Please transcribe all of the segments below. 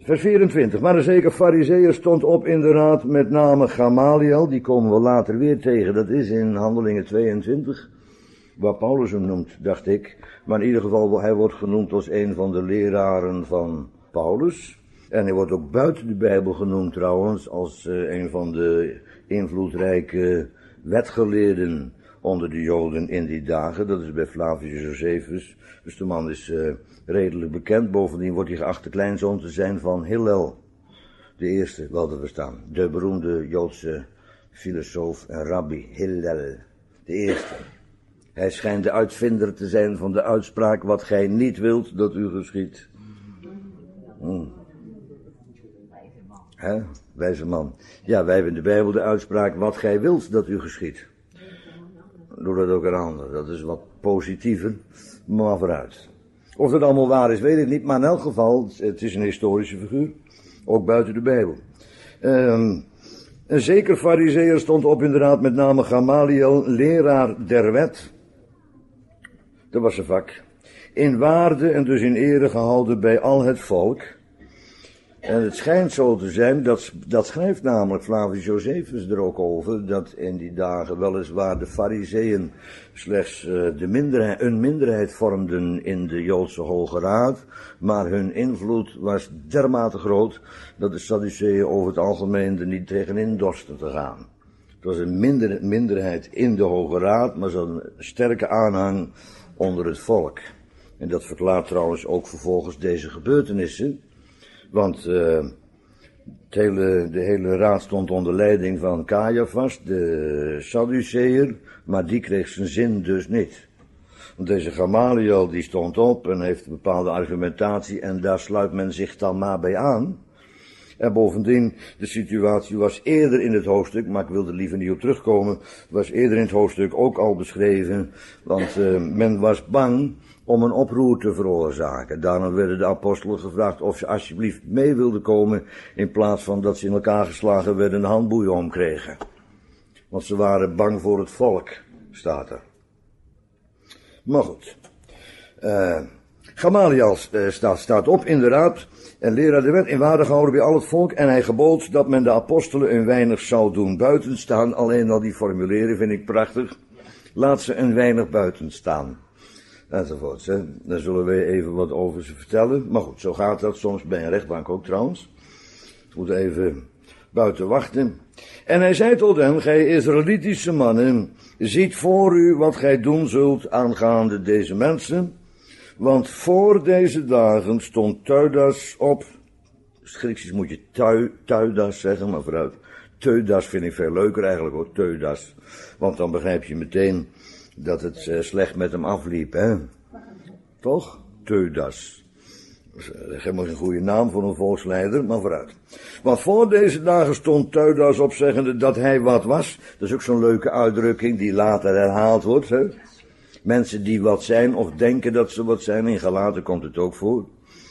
Vers 24. Maar een zeker farizeeër stond op in de raad met name Gamaliel. Die komen we later weer tegen. Dat is in Handelingen 22. Waar Paulus hem noemt, dacht ik. Maar in ieder geval, hij wordt genoemd als een van de leraren van Paulus. En hij wordt ook buiten de Bijbel genoemd trouwens. Als een van de invloedrijke wetgeleerden onder de Joden in die dagen. Dat is bij Flavius Josephus. Dus de man is redelijk bekend. Bovendien wordt hij geacht de kleinzoon te zijn van Hillel. De eerste, wel te verstaan. De beroemde Joodse filosoof en rabbi Hillel. De eerste. Hij schijnt de uitvinder te zijn van de uitspraak: wat gij niet wilt dat u geschiedt. Hè? Wijze man. Ja, wij hebben in de Bijbel de uitspraak: wat gij wilt dat u geschiedt. Doe dat ook een ander. Dat is wat positiever, maar vooruit. Of dat allemaal waar is, weet ik niet. Maar in elk geval, het is een historische figuur. Ook buiten de Bijbel. Een zeker farizeeër stond op in de raad met name Gamaliel, leraar der wet. Dat was zijn vak. In waarde en dus in ere gehouden bij al het volk. En het schijnt zo te zijn, dat schrijft namelijk Flavius Josephus er ook over, dat in die dagen weliswaar de farizeeën slechts een minderheid vormden in de Joodse Hoge Raad, maar hun invloed was dermate groot dat de Sadduceeën over het algemeen er niet tegenin dorsten te gaan. Het was een minderheid in de Hoge Raad, maar zo'n sterke aanhang onder het volk. En dat verklaart trouwens ook vervolgens deze gebeurtenissen. Want de hele raad stond onder leiding van Caiaphas, de Sadduceeër, maar die kreeg zijn zin dus niet. Want deze Gamaliel die stond op en heeft een bepaalde argumentatie en daar sluit men zich dan maar bij aan. En bovendien, de situatie was eerder in het hoofdstuk, maar ik wil er liever niet op terugkomen, was eerder in het hoofdstuk ook al beschreven, want men was bang om een oproer te veroorzaken. Daarom werden de apostelen gevraagd of ze alsjeblieft mee wilden komen, in plaats van dat ze in elkaar geslagen werden en de handboeien omkregen. Want ze waren bang voor het volk, staat er. Maar goed. Gamaliel staat op in de raad en leraar de wet in waarde gehouden bij al het volk. En hij gebood dat men de apostelen een weinig zou doen buiten staan. Alleen al die formuleren vind ik prachtig. Laat ze een weinig buiten staan. Enzovoorts. Hè. Daar zullen we even wat over ze vertellen. Maar goed, zo gaat dat soms bij een rechtbank ook trouwens. We moeten even buiten wachten. En hij zei tot hen: gij Israëlitische mannen, ziet voor u wat gij doen zult aangaande deze mensen. Want voor deze dagen stond Teudas op. Grieks moet je Teudas zeggen, maar vooruit. Teudas vind ik veel leuker eigenlijk hoor, Teudas. Want dan begrijp je meteen dat het slecht met hem afliep, hè? Toch? Teudas. Dat is helemaal een goede naam voor een volksleider, maar vooruit. Want voor deze dagen stond Teudas op, zeggende dat hij wat was. Dat is ook zo'n leuke uitdrukking die later herhaald wordt, hè? Mensen die wat zijn of denken dat ze wat zijn, in Galaten komt het ook voor.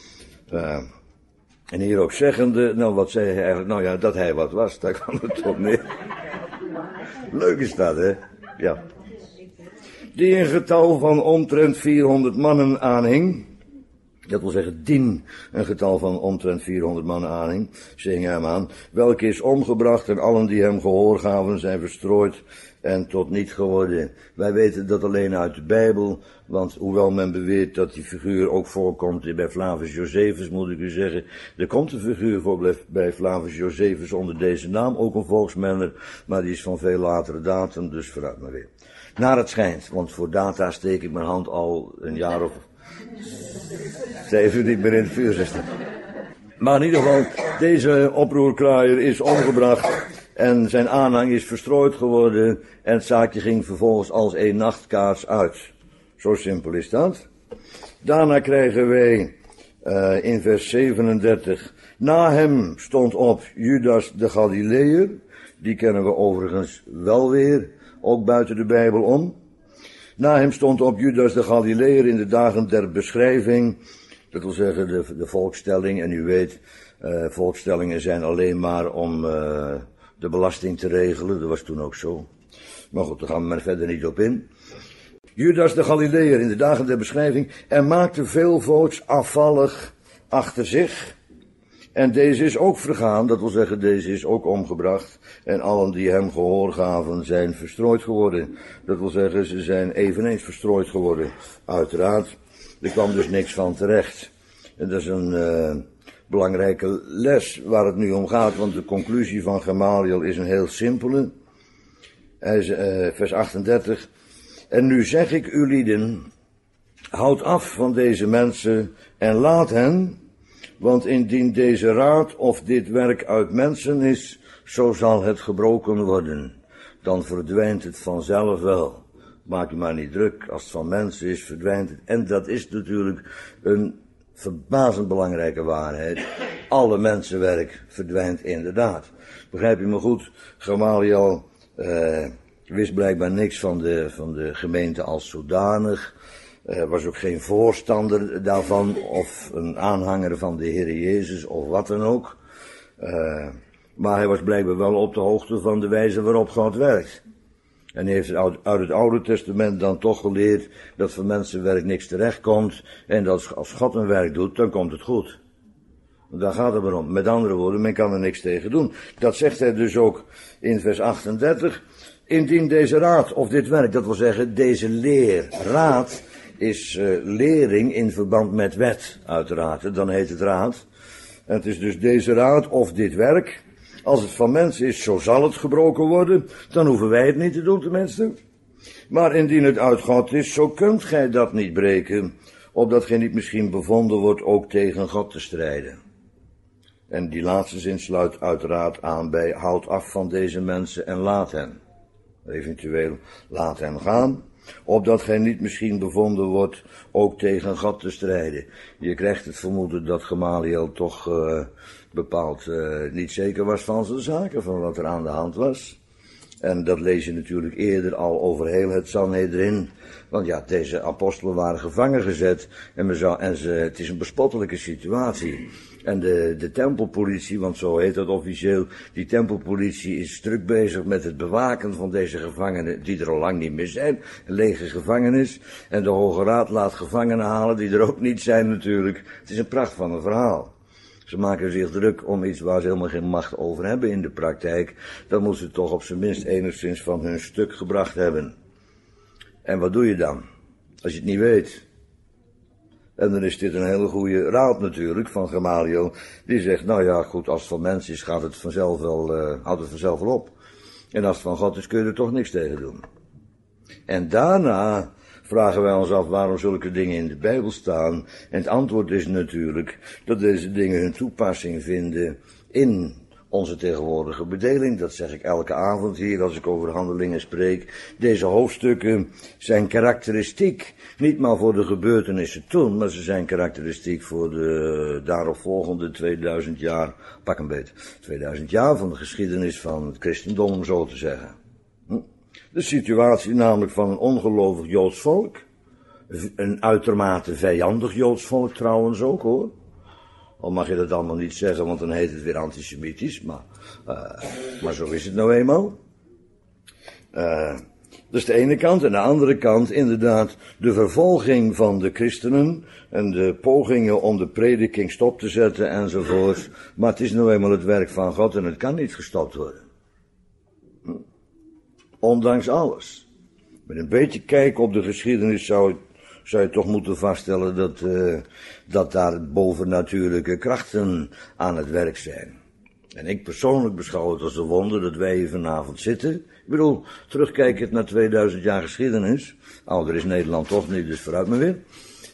En hier ook zeggende, nou wat zei hij eigenlijk? Nou ja, dat hij wat was, daar kwam het op neer. Leuk is dat, hè? Ja. Die een getal van omtrent 400 mannen aanhing. Dat wil zeggen, dien een getal van omtrent 400 mannen aanhing. Zing hem aan. Welke is omgebracht en allen die hem gehoor gaven zijn verstrooid en tot niet geworden. Wij weten dat alleen uit de Bijbel, want hoewel men beweert dat die figuur ook voorkomt bij Flavius Josephus, moet ik u zeggen, er komt een figuur voor bij Flavius Josephus onder deze naam, ook een volksmenner, maar die is van veel latere datum, dus vooruit maar weer. Naar het schijnt, want voor data steek ik mijn hand al een jaar of 7 niet meer in het vuur zitten. Maar in ieder geval, deze oproerkraaier is omgebracht en zijn aanhang is verstrooid geworden en het zaakje ging vervolgens als een nachtkaars uit. Zo simpel is dat. Daarna krijgen wij in vers 37, na hem stond op Judas de Galileër, die kennen we overigens wel weer, ook buiten de Bijbel om. Na hem stond op Judas de Galileër in de dagen der beschrijving, dat wil zeggen de volkstelling, en u weet, volkstellingen zijn alleen maar om de belasting te regelen, dat was toen ook zo. Maar goed, daar gaan we maar verder niet op in. Judas de Galileër in de dagen der beschrijving en maakte veel volks afvallig achter zich En deze is ook vergaan, dat wil zeggen, deze is ook omgebracht. En allen die hem gehoor gaven, zijn verstrooid geworden. Dat wil zeggen, ze zijn eveneens verstrooid geworden. Uiteraard, er kwam dus niks van terecht. En dat is een belangrijke les waar het nu om gaat, want de conclusie van Gamaliel is een heel simpele. Hij is, vers 38. En nu zeg ik u lieden, houd af van deze mensen en laat hen, want indien deze raad of dit werk uit mensen is, zo zal het gebroken worden. Dan verdwijnt het vanzelf wel. Maak je maar niet druk, als het van mensen is, verdwijnt het. En dat is natuurlijk een verbazend belangrijke waarheid. Alle mensenwerk verdwijnt inderdaad. Begrijp je me goed? Gamaliel wist blijkbaar niks van de gemeente als zodanig. Was ook geen voorstander daarvan of een aanhanger van de Heer Jezus of wat dan ook. Maar hij was blijkbaar wel op de hoogte van de wijze waarop God werkt. En hij heeft uit het Oude Testament dan toch geleerd dat van mensenwerk niks terechtkomt. En dat als God een werk doet, dan komt het goed. Daar gaat het maar om. Met andere woorden, men kan er niks tegen doen. Dat zegt hij dus ook in vers 38. Indien deze raad of dit werk, dat wil zeggen deze leer, raad is lering in verband met wet, uiteraard. Dan heet het raad. En het is dus deze raad of dit werk. Als het van mensen is, zo zal het gebroken worden. Dan hoeven wij het niet te doen, tenminste. Maar indien het uit God is, zo kunt gij dat niet breken, opdat gij niet misschien bevonden wordt ook tegen God te strijden. En die laatste zin sluit uiteraard aan bij houd af van deze mensen en laat hen. Eventueel laat hen gaan, opdat gij niet misschien bevonden wordt ook tegen God te strijden. Je krijgt het vermoeden dat Gamaliel toch bepaald niet zeker was van zijn zaken, van wat er aan de hand was. En dat lees je natuurlijk eerder al over heel het Sanhedrin. Want ja, deze apostelen waren gevangen gezet het is een bespottelijke situatie. En de tempelpolitie, want zo heet dat officieel, die tempelpolitie is druk bezig met het bewaken van deze gevangenen, die er al lang niet meer zijn, een lege gevangenis. En de Hoge Raad laat gevangenen halen die er ook niet zijn natuurlijk. Het is een pracht van een verhaal. Ze maken zich druk om iets waar ze helemaal geen macht over hebben in de praktijk. Dan moeten ze toch op zijn minst enigszins van hun stuk gebracht hebben. En wat doe je dan? Als je het niet weet. En dan is dit een hele goede raad natuurlijk van Gamaliel. Die zegt, nou ja goed, als het van mensen is, houdt het vanzelf wel op. En als het van God is, kun je er toch niks tegen doen. En daarna vragen wij ons af waarom zulke dingen in de Bijbel staan. En het antwoord is natuurlijk dat deze dingen hun toepassing vinden in onze tegenwoordige bedeling. Dat zeg ik elke avond hier als ik over Handelingen spreek. Deze hoofdstukken zijn karakteristiek, niet maar voor de gebeurtenissen toen, maar ze zijn karakteristiek voor de daaropvolgende 2000 jaar, pak een beet, 2000 jaar van de geschiedenis van het christendom, om zo te zeggen. De situatie namelijk van een ongelovig Joods volk. Een uitermate vijandig Joods volk trouwens ook hoor. Al mag je dat allemaal niet zeggen, want dan heet het weer antisemitisch. Maar zo is het nou eenmaal. Dat is de ene kant. En de andere kant inderdaad de vervolging van de christenen. En de pogingen om de prediking stop te zetten enzovoort. Maar het is nou eenmaal het werk van God en het kan niet gestopt worden. Ondanks alles. Met een beetje kijken op de geschiedenis zou je toch moeten vaststellen dat daar bovennatuurlijke krachten aan het werk zijn. En ik persoonlijk beschouw het als een wonder dat wij hier vanavond zitten. Ik bedoel, terugkijkend naar 2000 jaar geschiedenis. Ouder is Nederland toch niet, dus vooruit maar weer.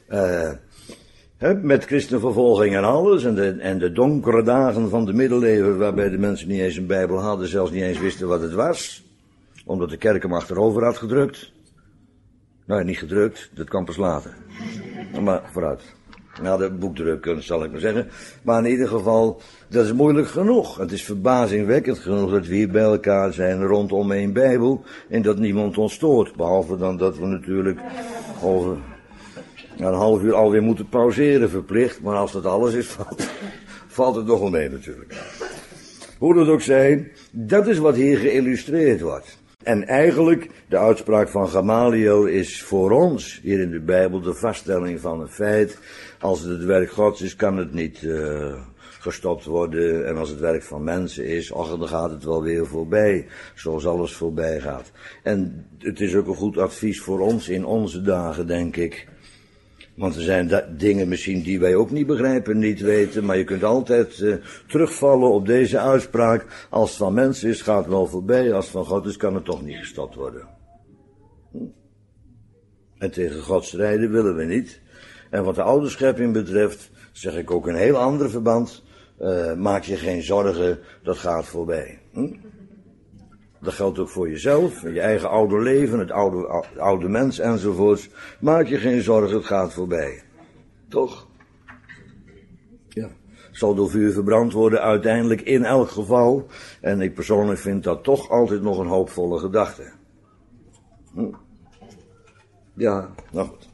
Met christenvervolging en alles. En de donkere dagen van de middeleeuwen waarbij de mensen niet eens een Bijbel hadden, zelfs niet eens wisten wat het was. Omdat de kerk hem achterover had gedrukt. Nou, niet gedrukt, dat kwam pas later. Maar vooruit. Nou, de boekdrukkunst zal ik maar zeggen. Maar in ieder geval, dat is moeilijk genoeg. Het is verbazingwekkend genoeg dat we hier bij elkaar zijn rondom één Bijbel. En dat niemand ons stoort. Behalve dan dat we natuurlijk over een half uur alweer moeten pauzeren verplicht. Maar als dat alles is, valt het nog wel mee natuurlijk. Hoe dat ook zij, dat is wat hier geïllustreerd wordt. En eigenlijk, de uitspraak van Gamaliel is voor ons, hier in de Bijbel, de vaststelling van een feit. Als het het werk Gods is, kan het niet gestopt worden. En als het werk van mensen is, dan gaat het wel weer voorbij. Zoals alles voorbij gaat. En het is ook een goed advies voor ons in onze dagen, denk ik. Want er zijn dingen misschien die wij ook niet begrijpen, niet weten. Maar je kunt altijd terugvallen op deze uitspraak. Als het van mensen is, gaat het wel voorbij. Als het van God is, kan het toch niet gestopt worden. En tegen God strijden willen we niet. En wat de oude schepping betreft, zeg ik ook in een heel ander verband. Maak je geen zorgen, dat gaat voorbij. Dat geldt ook voor jezelf, je eigen oude leven, het oude mens enzovoorts. Maak je geen zorgen, het gaat voorbij. Toch? Ja. Zal door vuur verbrand worden uiteindelijk in elk geval. En ik persoonlijk vind dat toch altijd nog een hoopvolle gedachte. Ja, nou goed.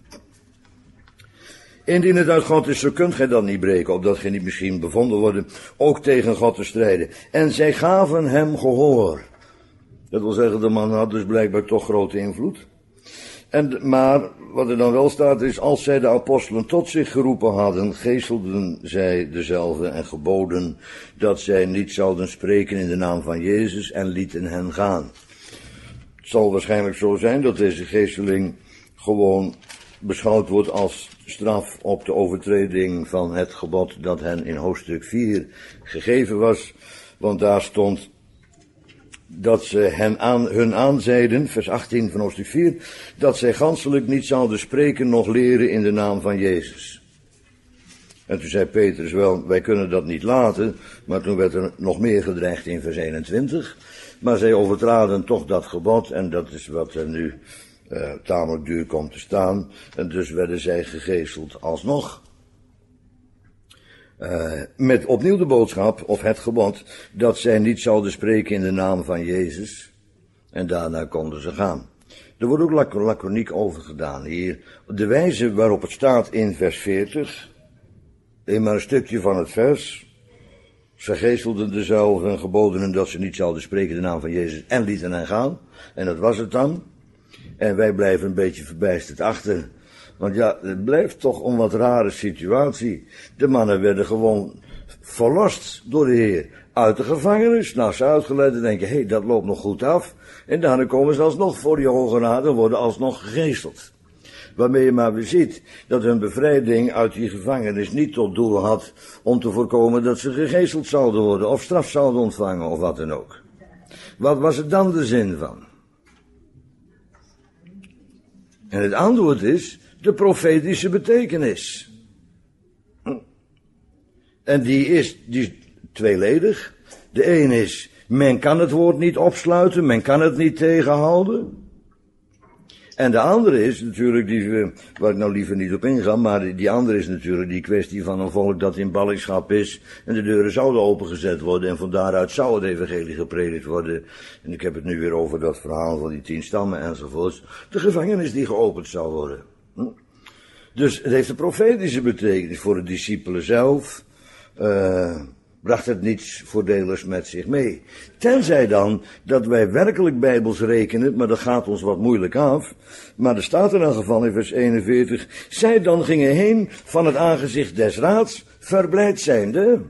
Indien het uit God is, zo kunt gij dat niet breken, opdat gij niet misschien bevonden worden ook tegen God te strijden. En zij gaven hem gehoor. Dat wil zeggen, de man had dus blijkbaar toch grote invloed. Maar wat er dan wel staat is, als zij de apostelen tot zich geroepen hadden, geeselden zij dezelfde en geboden dat zij niet zouden spreken in de naam van Jezus en lieten hen gaan. Het zal waarschijnlijk zo zijn dat deze geesteling gewoon beschouwd wordt als straf op de overtreding van het gebod dat hen in hoofdstuk 4 gegeven was. Want daar stond dat ze hun aanzeiden, vers 18 van hoofdstuk 4, dat zij ganselijk niet zouden spreken noch leren in de naam van Jezus. En toen zei Petrus wel, wij kunnen dat niet laten, maar toen werd er nog meer gedreigd in vers 21. Maar zij overtraden toch dat gebod en dat is wat er nu tamelijk duur komt te staan. En dus werden zij gegezeld alsnog. Met opnieuw de boodschap, of het gebod, dat zij niet zouden spreken in de naam van Jezus. En daarna konden ze gaan. Er wordt ook laconiek over gedaan hier. De wijze waarop het staat in vers 40. In maar een stukje van het vers. Ze geestelden dezelfde en geboden hen dat ze niet zouden spreken in de naam van Jezus en lieten hen gaan. En dat was het dan. En wij blijven een beetje verbijsterd achter. Want ja, het blijft toch een wat rare situatie. De mannen werden gewoon verlost door de Heer. Uit de gevangenis, naar ze uitgeleid en denken, hé, dat loopt nog goed af. En daarna komen ze alsnog voor die Hoge Raad en worden alsnog gegezeld. Waarmee je maar weer ziet dat hun bevrijding uit die gevangenis niet tot doel had om te voorkomen dat ze gegezeld zouden worden of straf zouden ontvangen of wat dan ook. Wat was er dan de zin van? En het antwoord is de profetische betekenis. En die is tweeledig. De een is, men kan het woord niet opsluiten, men kan het niet tegenhouden. En de andere is natuurlijk, waar ik nou liever niet op inga, maar die andere is natuurlijk die kwestie van een volk dat in ballingschap is en de deuren zouden opengezet worden en van daaruit zou het evangelie gepredikt worden. En ik heb het nu weer over dat verhaal van die 10 stammen enzovoorts. De gevangenis die geopend zou worden. Dus het heeft een profetische betekenis voor de discipelen zelf. Bracht het niets voordelers met zich mee. Tenzij dan dat wij werkelijk bijbels rekenen, maar dat gaat ons wat moeilijk af. Maar er staat in een geval in vers 41, zij dan gingen heen van het aangezicht des raads, verblijd zijnde.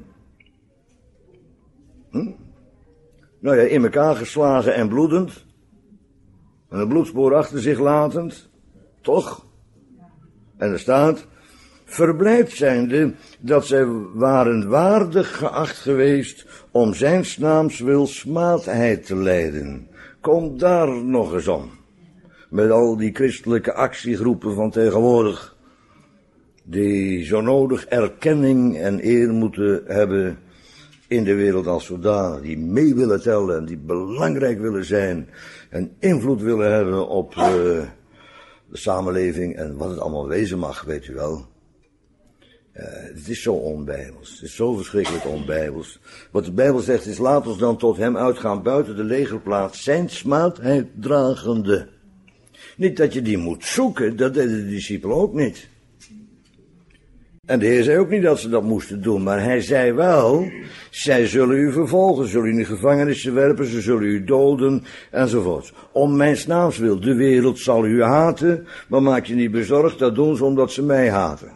Nou ja, in elkaar geslagen en bloedend. En een bloedspoor achter zich latend. Toch? En er staat, verblijd zijnde dat zij waren waardig geacht geweest om zijns naams wil smaadheid te lijden. Kom daar nog eens om. Met al die christelijke actiegroepen van tegenwoordig, die zo nodig erkenning en eer moeten hebben in de wereld als zodanig, die mee willen tellen en die belangrijk willen zijn en invloed willen hebben op de samenleving en wat het allemaal wezen mag, weet u wel. Het is zo onbijbels. Het is zo verschrikkelijk onbijbels. Wat de Bijbel zegt is, laat ons dan tot hem uitgaan buiten de legerplaats, zijn smaadheid dragende. Niet dat je die moet zoeken, dat deden de discipelen ook niet. En de Heer zei ook niet dat ze dat moesten doen, maar hij zei wel, zij zullen u vervolgen, zullen u in de gevangenissen werpen, ze zullen u doden, enzovoort. Om mijn naams wil, de wereld zal u haten, maar maak je niet bezorgd, dat doen ze omdat ze mij haten.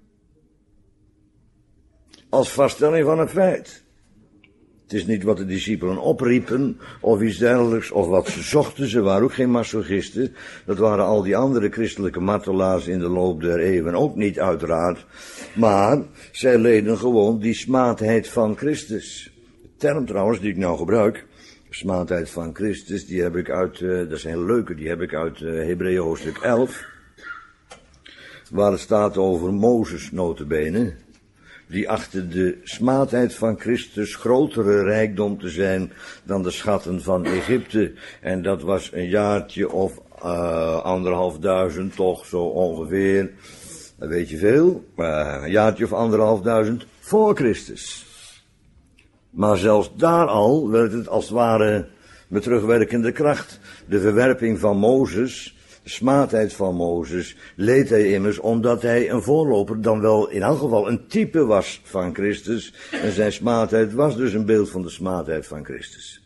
Als vaststelling van een feit. Het is niet wat de discipelen opriepen, of iets dergelijks, of wat ze zochten. Ze waren ook geen masochisten. Dat waren al die andere christelijke martelaars in de loop der eeuwen ook niet, uiteraard. Maar zij leden gewoon die smaadheid van Christus. De term trouwens, die ik nou gebruik, smaadheid van Christus, die heb ik uit, dat is een hele leuke, die heb ik uit Hebreeën hoofdstuk 11. Waar het staat over Mozes nota bene. Die achtte de smaadheid van Christus grotere rijkdom te zijn dan de schatten van Egypte. En dat was een jaartje of 1500 toch, zo ongeveer. Dat weet je veel. Een jaartje of 1500 voor Christus. Maar zelfs daar al werd het als het ware met terugwerkende kracht. De verwerping van Mozes, de smaadheid van Mozes, leed hij immers omdat hij een voorloper, dan wel in elk geval een type was van Christus. En zijn smaadheid was dus een beeld van de smaadheid van Christus.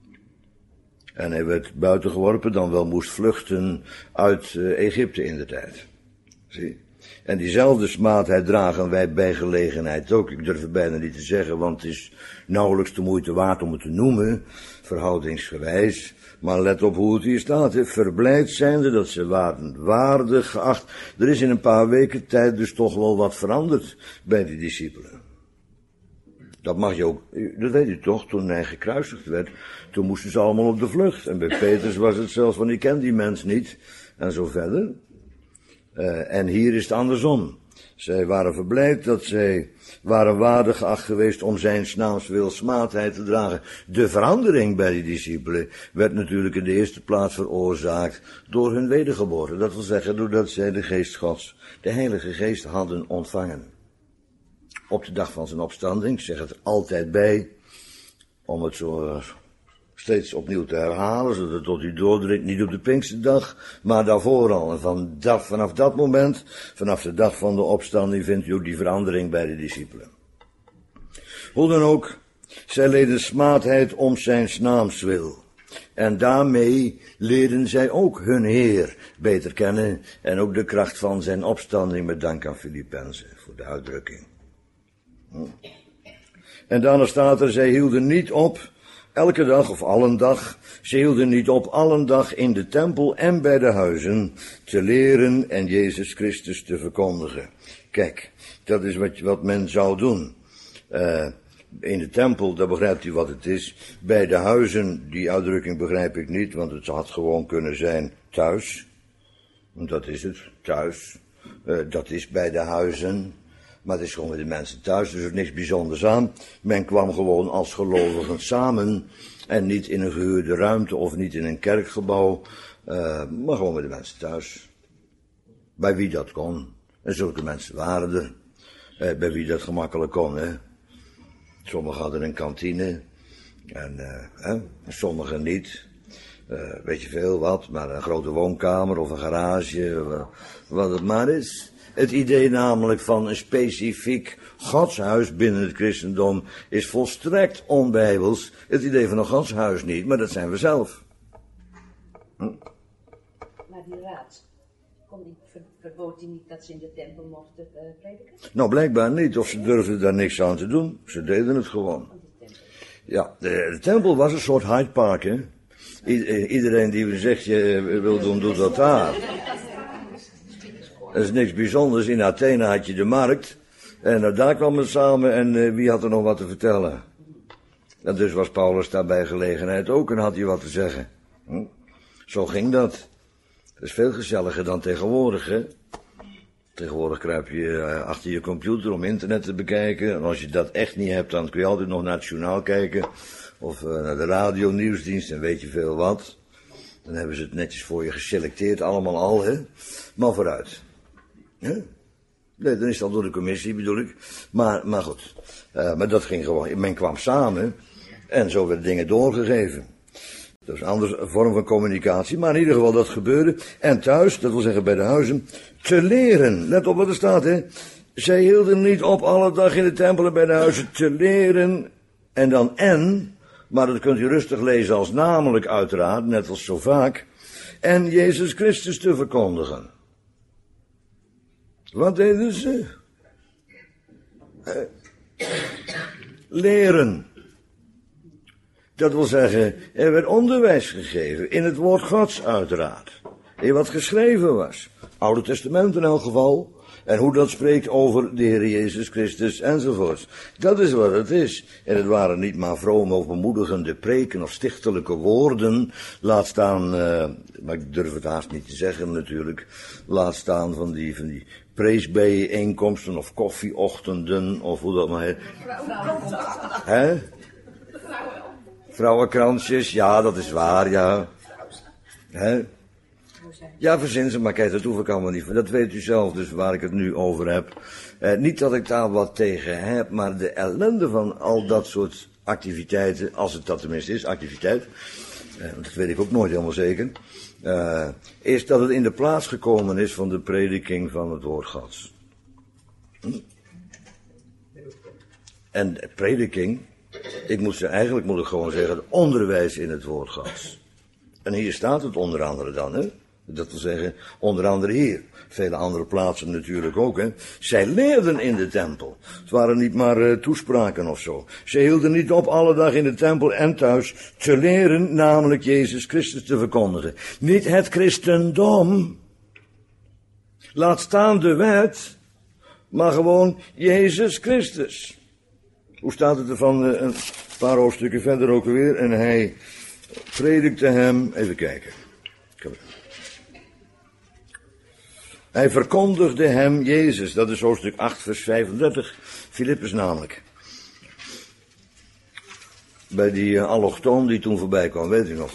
En hij werd buitengeworpen, dan wel moest vluchten uit Egypte in de tijd. Zie. En diezelfde smaadheid dragen wij bij gelegenheid ook. Ik durf het bijna niet te zeggen, want het is nauwelijks de moeite waard om het te noemen, verhoudingsgewijs. Maar let op hoe het hier staat, hè. Verblijd zijnde dat ze waren waardig geacht. Er is in een paar weken tijd dus toch wel wat veranderd bij die discipelen. Dat mag je ook, dat weet u toch, toen hij gekruisigd werd, toen moesten ze allemaal op de vlucht. En bij Petrus was het zelfs van, ik ken die mens niet, en zo verder. En hier is het andersom. Zij waren verblijd dat zij waren waardig geacht geweest om zijn naams wil smaadheid te dragen. De verandering bij die discipelen werd natuurlijk in de eerste plaats veroorzaakt door hun wedergeboorte. Dat wil zeggen, doordat zij de geest Gods, de Heilige Geest, hadden ontvangen. Op de dag van zijn opstanding, ik zeg het er altijd bij, om het zo steeds opnieuw te herhalen, zodat het tot u doordringt, niet op de Pinksterdag, maar daarvoor al. En vanaf dat moment, vanaf de dag van de opstanding, vindt u ook die verandering bij de discipelen. Hoe dan ook, zij leden smaadheid om zijn naams wil. En daarmee leerden zij ook hun Heer beter kennen en ook de kracht van zijn opstanding, met dank aan Filippenzen voor de uitdrukking. En daarna staat er, zij hielden niet op elke dag of allen dag, ze hielden niet op allen dag in de tempel en bij de huizen te leren en Jezus Christus te verkondigen. Kijk, dat is wat men zou doen. In de tempel, daar begrijpt u wat het is. Bij de huizen, die uitdrukking begrijp ik niet, want het had gewoon kunnen zijn thuis. Want dat is het, thuis. Dat is bij de huizen. Maar het is gewoon met de mensen thuis, dus er is niks bijzonders aan. Men kwam gewoon als gelovigen samen. En niet in een gehuurde ruimte of niet in een kerkgebouw. Maar gewoon met de mensen thuis. Bij wie dat kon. En zulke mensen waren er. Bij wie dat gemakkelijk kon, hè. Sommigen hadden een kantine. En sommigen niet. Weet je veel wat, maar een grote woonkamer of een garage. Wat het maar is. Het idee namelijk van een specifiek godshuis binnen het christendom is volstrekt onbijbels. Het idee van een godshuis niet, maar dat zijn we zelf. Maar die raad, verbood hij niet dat ze in de tempel mochten prediken? Nou, blijkbaar niet, of ze durfden daar niks aan te doen. Ze deden het gewoon. Ja, de tempel was een soort Hyde Park, hè. Iedereen die zegt, je wil doen, doet dat daar. Dat is niks bijzonders. In Athene had je de markt. En daar kwamen we samen en wie had er nog wat te vertellen? En dus was Paulus daar bij gelegenheid ook en had hij wat te zeggen. Zo ging dat. Dat is veel gezelliger dan tegenwoordig, hè. Tegenwoordig kruip je achter je computer om internet te bekijken. En als je dat echt niet hebt, dan kun je altijd nog naar het journaal kijken. Of naar de radio, nieuwsdienst en weet je veel wat. Dan hebben ze het netjes voor je geselecteerd, allemaal al, hè. Maar vooruit. Ja? Nee, dan is het al door de commissie, bedoel ik. Maar goed. Maar dat ging gewoon. Men kwam samen en zo werden dingen doorgegeven. Dat is een andere vorm van communicatie, maar in ieder geval dat gebeurde. En thuis, dat wil zeggen bij de huizen, te leren. Let op wat er staat, hè. Zij hielden niet op alle dag in de tempel en bij de huizen te leren. En dan maar dat kunt u rustig lezen als namelijk uiteraard, net als zo vaak. En Jezus Christus te verkondigen. Wat deden ze? Leren. Dat wil zeggen, er werd onderwijs gegeven, in het woord Gods uiteraard. In wat geschreven was. Oude Testament in elk geval. En hoe dat spreekt over de Heer Jezus Christus enzovoort. Dat is wat het is. En het waren niet maar vrome of bemoedigende preken of stichtelijke woorden. Laat staan, maar ik durf het haast niet te zeggen natuurlijk. Laat staan van die preesbijeenkomsten of koffieochtenden of hoe dat maar heet. Hè? Vrouwenkransjes, ja, dat is waar, ja. Hè? Ja, verzin ze, maar kijk, dat hoef ik allemaal niet. Dat weet u zelf, dus waar ik het nu over heb. Niet dat ik daar wat tegen heb, maar de ellende van al dat soort activiteiten, als het dat tenminste is, activiteit, dat weet ik ook nooit helemaal zeker, is dat het in de plaats gekomen is van de prediking van het woord Gods. En prediking, eigenlijk moet ik gewoon zeggen, het onderwijs in het woord Gods. En hier staat het onder andere dan, hè. Dat wil zeggen, onder andere hier. Vele andere plaatsen natuurlijk ook, hè. Zij leerden in de tempel. Het waren niet maar toespraken of zo. Zij hielden niet op alle dag in de tempel en thuis te leren, namelijk Jezus Christus te verkondigen. Niet het christendom. Laat staan de wet, maar gewoon Jezus Christus. Hoe staat het er van een paar hoofdstukken verder ook weer? En hij predikte hem, even kijken. Hij verkondigde hem Jezus, dat is hoofdstuk 8 vers 35, Filippus namelijk. Bij die allochtoon die toen voorbij kwam, weet u nog.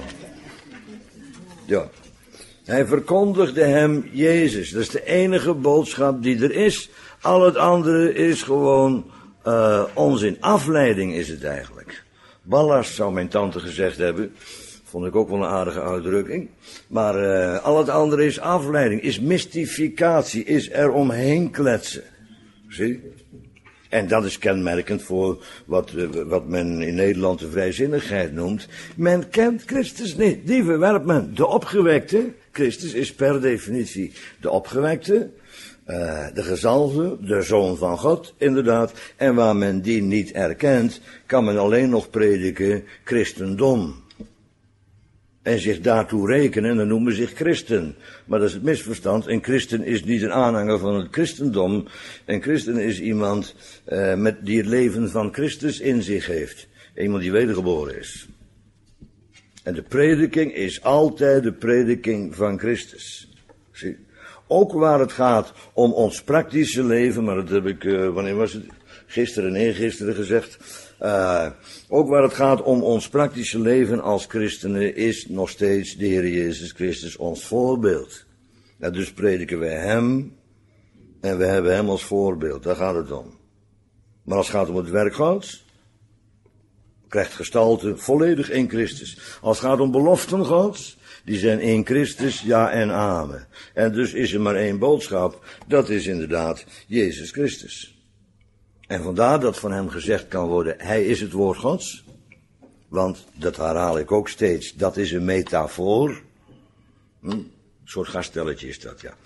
Ja. Hij verkondigde hem Jezus, dat is de enige boodschap die er is. Al het andere is gewoon onzin, afleiding is het eigenlijk. Ballast zou mijn tante gezegd hebben. Vond ik ook wel een aardige uitdrukking. Maar al het andere is afleiding, is mystificatie, is er omheen kletsen. Zie? En dat is kenmerkend voor wat men in Nederland de vrijzinnigheid noemt. Men kent Christus niet, die verwerpt men. De opgewekte, Christus is per definitie de opgewekte, de gezalfde, de Zoon van God, inderdaad. En waar men die niet erkent, kan men alleen nog prediken christendom. En zich daartoe rekenen, en dan noemen ze zich christen. Maar dat is het misverstand. Een christen is niet een aanhanger van het christendom. Een christen is iemand die het leven van Christus in zich heeft. Iemand die wedergeboren is. En de prediking is altijd de prediking van Christus. Zie. Ook waar het gaat om ons praktische leven, maar dat heb ik, wanneer was het? Gisteren en eergisteren gezegd. Ook waar het gaat om ons praktische leven als christenen is nog steeds de Heer Jezus Christus ons voorbeeld. En dus prediken wij hem en we hebben hem als voorbeeld, daar gaat het om. Maar als het gaat om het werk Gods, krijgt gestalte volledig in Christus. Als het gaat om beloften Gods, die zijn in Christus, ja en amen. En dus is er maar één boodschap, dat is inderdaad Jezus Christus. En vandaar dat van hem gezegd kan worden, hij is het woord Gods. Want, dat herhaal ik ook steeds, dat is een metafoor. Een soort gaststelletje is dat, ja.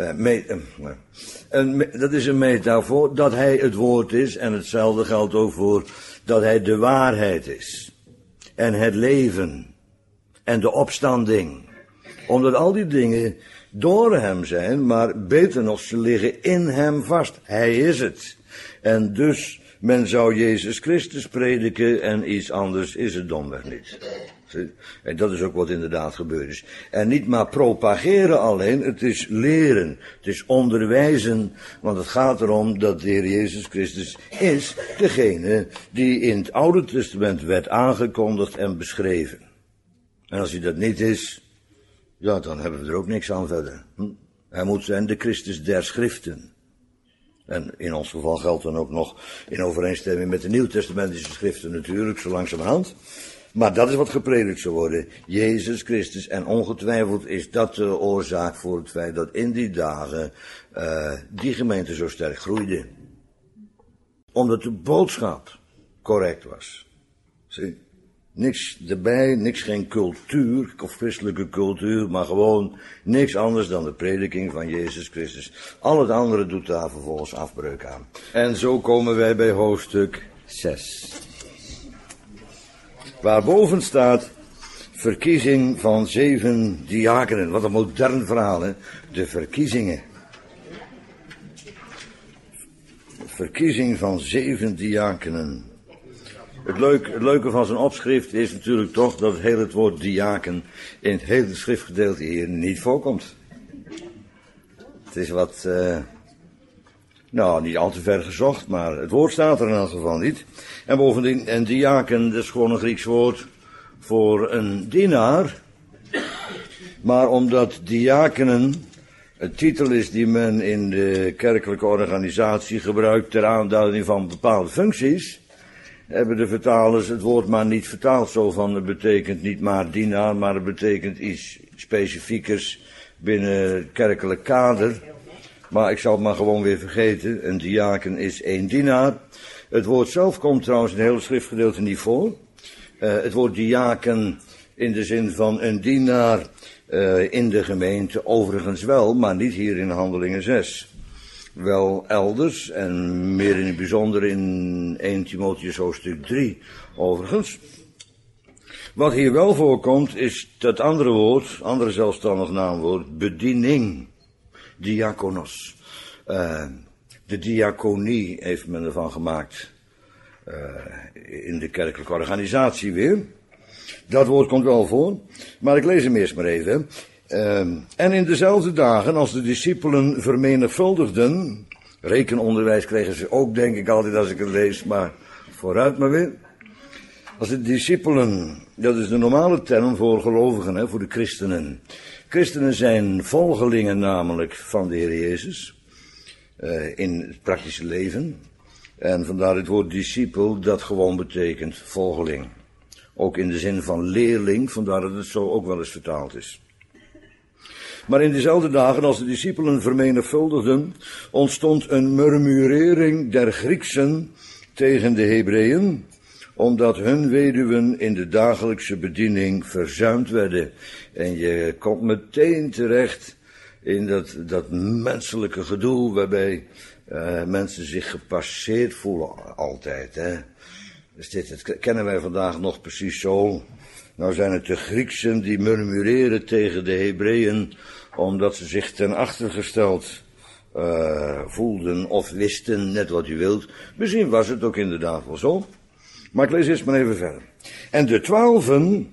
Dat is een metafoor, dat hij het woord is. En hetzelfde geldt ook voor dat hij de waarheid is. En het leven. En de opstanding. Omdat al die dingen door hem zijn, maar beter nog, ze liggen in hem vast. Hij is het. En dus, men zou Jezus Christus prediken en iets anders is het domweg niet. En dat is ook wat inderdaad gebeurd is. En niet maar propageren alleen, het is leren, het is onderwijzen, want het gaat erom dat de Heer Jezus Christus is degene die in het Oude Testament werd aangekondigd en beschreven. En als hij dat niet is, ja, dan hebben we er ook niks aan verder. Hij moet zijn de Christus der Schriften. En in ons geval geldt dan ook nog in overeenstemming met de Nieuwtestamentische schriften natuurlijk, zo langzamerhand. Maar dat is wat gepredikt zou worden. Jezus Christus. En ongetwijfeld is dat de oorzaak voor het feit dat in die dagen die gemeente zo sterk groeide. Omdat de boodschap correct was. Zie? Niks erbij, niks geen cultuur of christelijke cultuur, maar gewoon niks anders dan de prediking van Jezus Christus. Al het andere doet daar vervolgens afbreuk aan. En zo komen wij bij hoofdstuk 6. Waarboven staat verkiezing van 7 diakenen. Wat een modern verhaal, hè? De verkiezingen. Verkiezing van 7 diakenen. Het leuke van zijn opschrift is natuurlijk toch dat het woord diaken in het hele schriftgedeelte hier niet voorkomt. Het is wat, niet al te ver gezocht, maar het woord staat er in elk geval niet. En bovendien, een diaken, dat is gewoon een Grieks woord voor een dienaar. Maar omdat diakenen een titel is die men in de kerkelijke organisatie gebruikt ter aanduiding van bepaalde functies, hebben de vertalers het woord maar niet vertaald zo van het betekent niet maar dienaar, maar het betekent iets specifiekers binnen het kerkelijk kader. Maar ik zal het maar gewoon weer vergeten, een diaken is 1 dienaar. Het woord zelf komt trouwens in het hele schriftgedeelte niet voor. Het woord diaken in de zin van een dienaar in de gemeente overigens wel, maar niet hier in Handelingen 6. Wel elders en meer in het bijzonder in 1 Timotheüs hoofdstuk 3 overigens. Wat hier wel voorkomt is dat andere woord, andere zelfstandig naamwoord, bediening, diakonos. De diaconie heeft men ervan gemaakt in de kerkelijke organisatie weer. Dat woord komt wel voor, maar ik lees hem eerst maar even. En in dezelfde dagen als de discipelen vermenigvuldigden, rekenonderwijs kregen ze ook denk ik altijd als ik het lees, maar vooruit maar weer. Als de discipelen, dat is de normale term voor gelovigen, hè, voor de christenen. Christenen zijn volgelingen namelijk van de Heer Jezus in het praktische leven. En vandaar het woord discipel dat gewoon betekent volgeling. Ook in de zin van leerling, vandaar dat het zo ook wel eens vertaald is. Maar in dezelfde dagen als de discipelen vermenigvuldigden, ontstond een murmurering der Grieksen tegen de Hebreeën, omdat hun weduwen in de dagelijkse bediening verzuimd werden. En je komt meteen terecht in dat menselijke gedoe waarbij mensen zich gepasseerd voelen altijd. Hè. Dus dat kennen wij vandaag nog precies zo. Nou zijn het de Grieksen die murmureren tegen de Hebreeën, omdat ze zich ten achtergesteld voelden of wisten, net wat u wilt. Misschien was het ook inderdaad wel zo. Maar ik lees eerst maar even verder. En de 12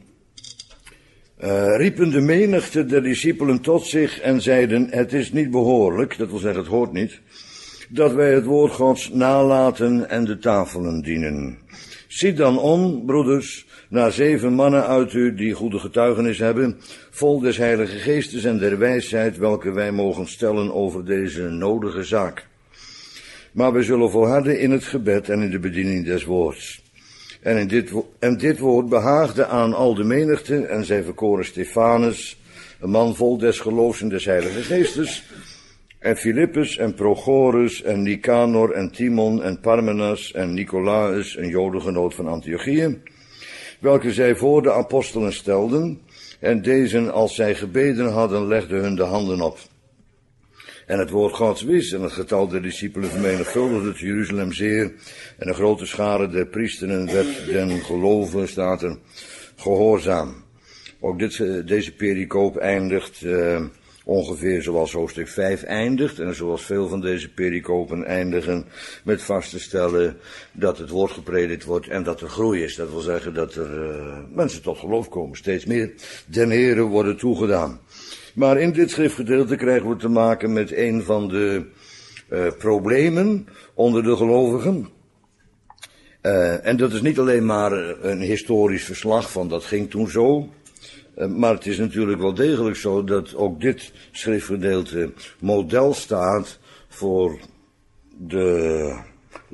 riepen de menigte der discipelen tot zich en zeiden, het is niet behoorlijk, dat wil zeggen het hoort niet, dat wij het woord Gods nalaten en de tafelen dienen. Ziet dan om, broeders, naar 7 mannen uit u die goede getuigenis hebben, vol des Heilige Geestes en der wijsheid, welke wij mogen stellen over deze nodige zaak. Maar wij zullen volharden in het gebed en in de bediening des woords. En dit woord behaagde aan al de menigte, en zij verkoren Stefanus, een man vol des geloofs en des Heilige Geestes, en Philippus en Prochorus en Nicanor en Timon en Parmenas en Nicolaus, een jodengenoot van Antiochië, welke zij voor de apostelen stelden, en deze, als zij gebeden hadden, legden hun de handen op. En het woord Gods wist, en het getal der discipelen vermenigvuldigde te Jeruzalem zeer, en een grote schare der priesteren werd den geloven, staat er, gehoorzaam. Ook deze pericoop eindigt ongeveer zoals hoofdstuk 5 eindigt, en zoals veel van deze pericopen eindigen met vast te stellen dat het woord gepredikt wordt en dat er groei is. Dat wil zeggen dat er mensen tot geloof komen, steeds meer den Heere worden toegedaan. Maar in dit schriftgedeelte krijgen we te maken met een van de problemen onder de gelovigen. En dat is niet alleen maar een historisch verslag van dat ging toen zo. Maar het is natuurlijk wel degelijk zo dat ook dit schriftgedeelte model staat voor de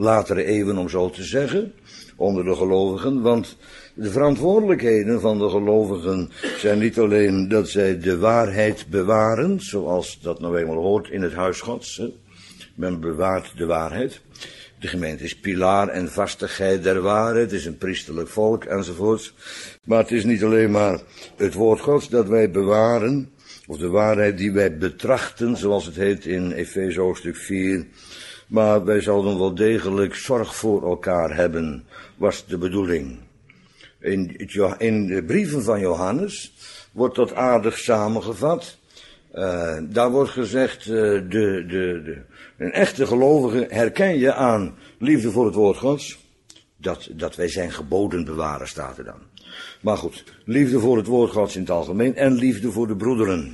latere eeuwen om zo te zeggen, onder de gelovigen, want de verantwoordelijkheden van de gelovigen zijn niet alleen dat zij de waarheid bewaren, zoals dat nou eenmaal hoort in het huis Gods, hè. Men bewaart de waarheid. De gemeente is pilaar en vastigheid der waarheid, het is een priesterlijk volk enzovoort. Maar het is niet alleen maar het woord Gods dat wij bewaren, of de waarheid die wij betrachten, zoals het heet in Efeze hoofdstuk 4. Maar wij zouden wel degelijk zorg voor elkaar hebben, was de bedoeling. In de brieven van Johannes wordt dat aardig samengevat. Daar wordt gezegd, een echte gelovige herken je aan liefde voor het woord Gods. Dat wij zijn geboden bewaren, staat er dan. Maar goed, liefde voor het woord Gods in het algemeen en liefde voor de broederen.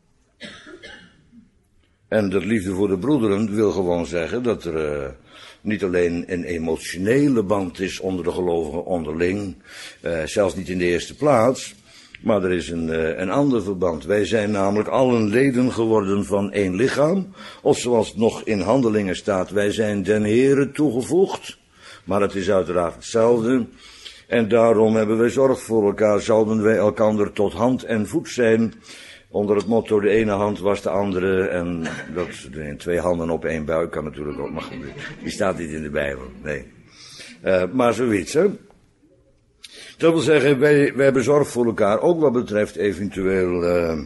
En dat liefde voor de broederen wil gewoon zeggen dat er niet alleen een emotionele band is onder de gelovigen onderling, zelfs niet in de eerste plaats, maar er is een ander verband. Wij zijn namelijk allen leden geworden van één lichaam, of zoals het nog in Handelingen staat, wij zijn den Heere toegevoegd, maar het is uiteraard hetzelfde. En daarom hebben wij zorg voor elkaar, zouden wij elkander tot hand en voet zijn, onder het motto, de ene hand was de andere, en dat twee handen op één buik kan natuurlijk ook, maar die staat niet in de Bijbel, nee. Maar zoiets, hè. Dat wil zeggen, wij hebben zorg voor elkaar, ook wat betreft eventueel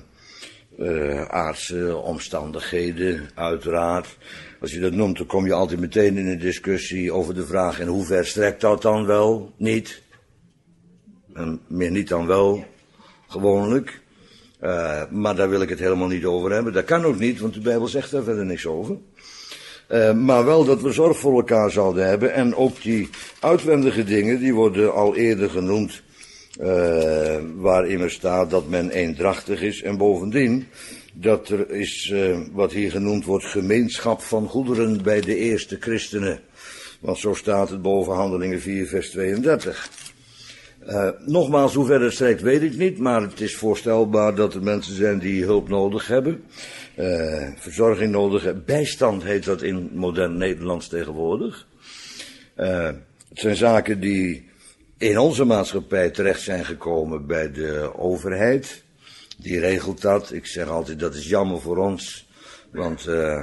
aardse omstandigheden, uiteraard. Als je dat noemt, dan kom je altijd meteen in een discussie over de vraag, in hoever strekt dat dan wel? Niet. En meer niet dan wel, gewoonlijk. Maar daar wil ik het helemaal niet over hebben. Dat kan ook niet, want de Bijbel zegt daar verder niks over. Maar wel dat we zorg voor elkaar zouden hebben. En ook die uitwendige dingen, die worden al eerder genoemd. Waarin er staat dat men eendrachtig is. En bovendien, dat er is wat hier genoemd wordt gemeenschap van goederen bij de eerste christenen. Want zo staat het boven Handelingen 4 vers 32. Nogmaals, hoe ver het strekt weet ik niet, maar het is voorstelbaar dat er mensen zijn die hulp nodig hebben, verzorging nodig hebben, bijstand heet dat in modern Nederlands tegenwoordig. Het zijn zaken die in onze maatschappij terecht zijn gekomen bij de overheid, die regelt dat. Ik zeg altijd, dat is jammer voor ons, want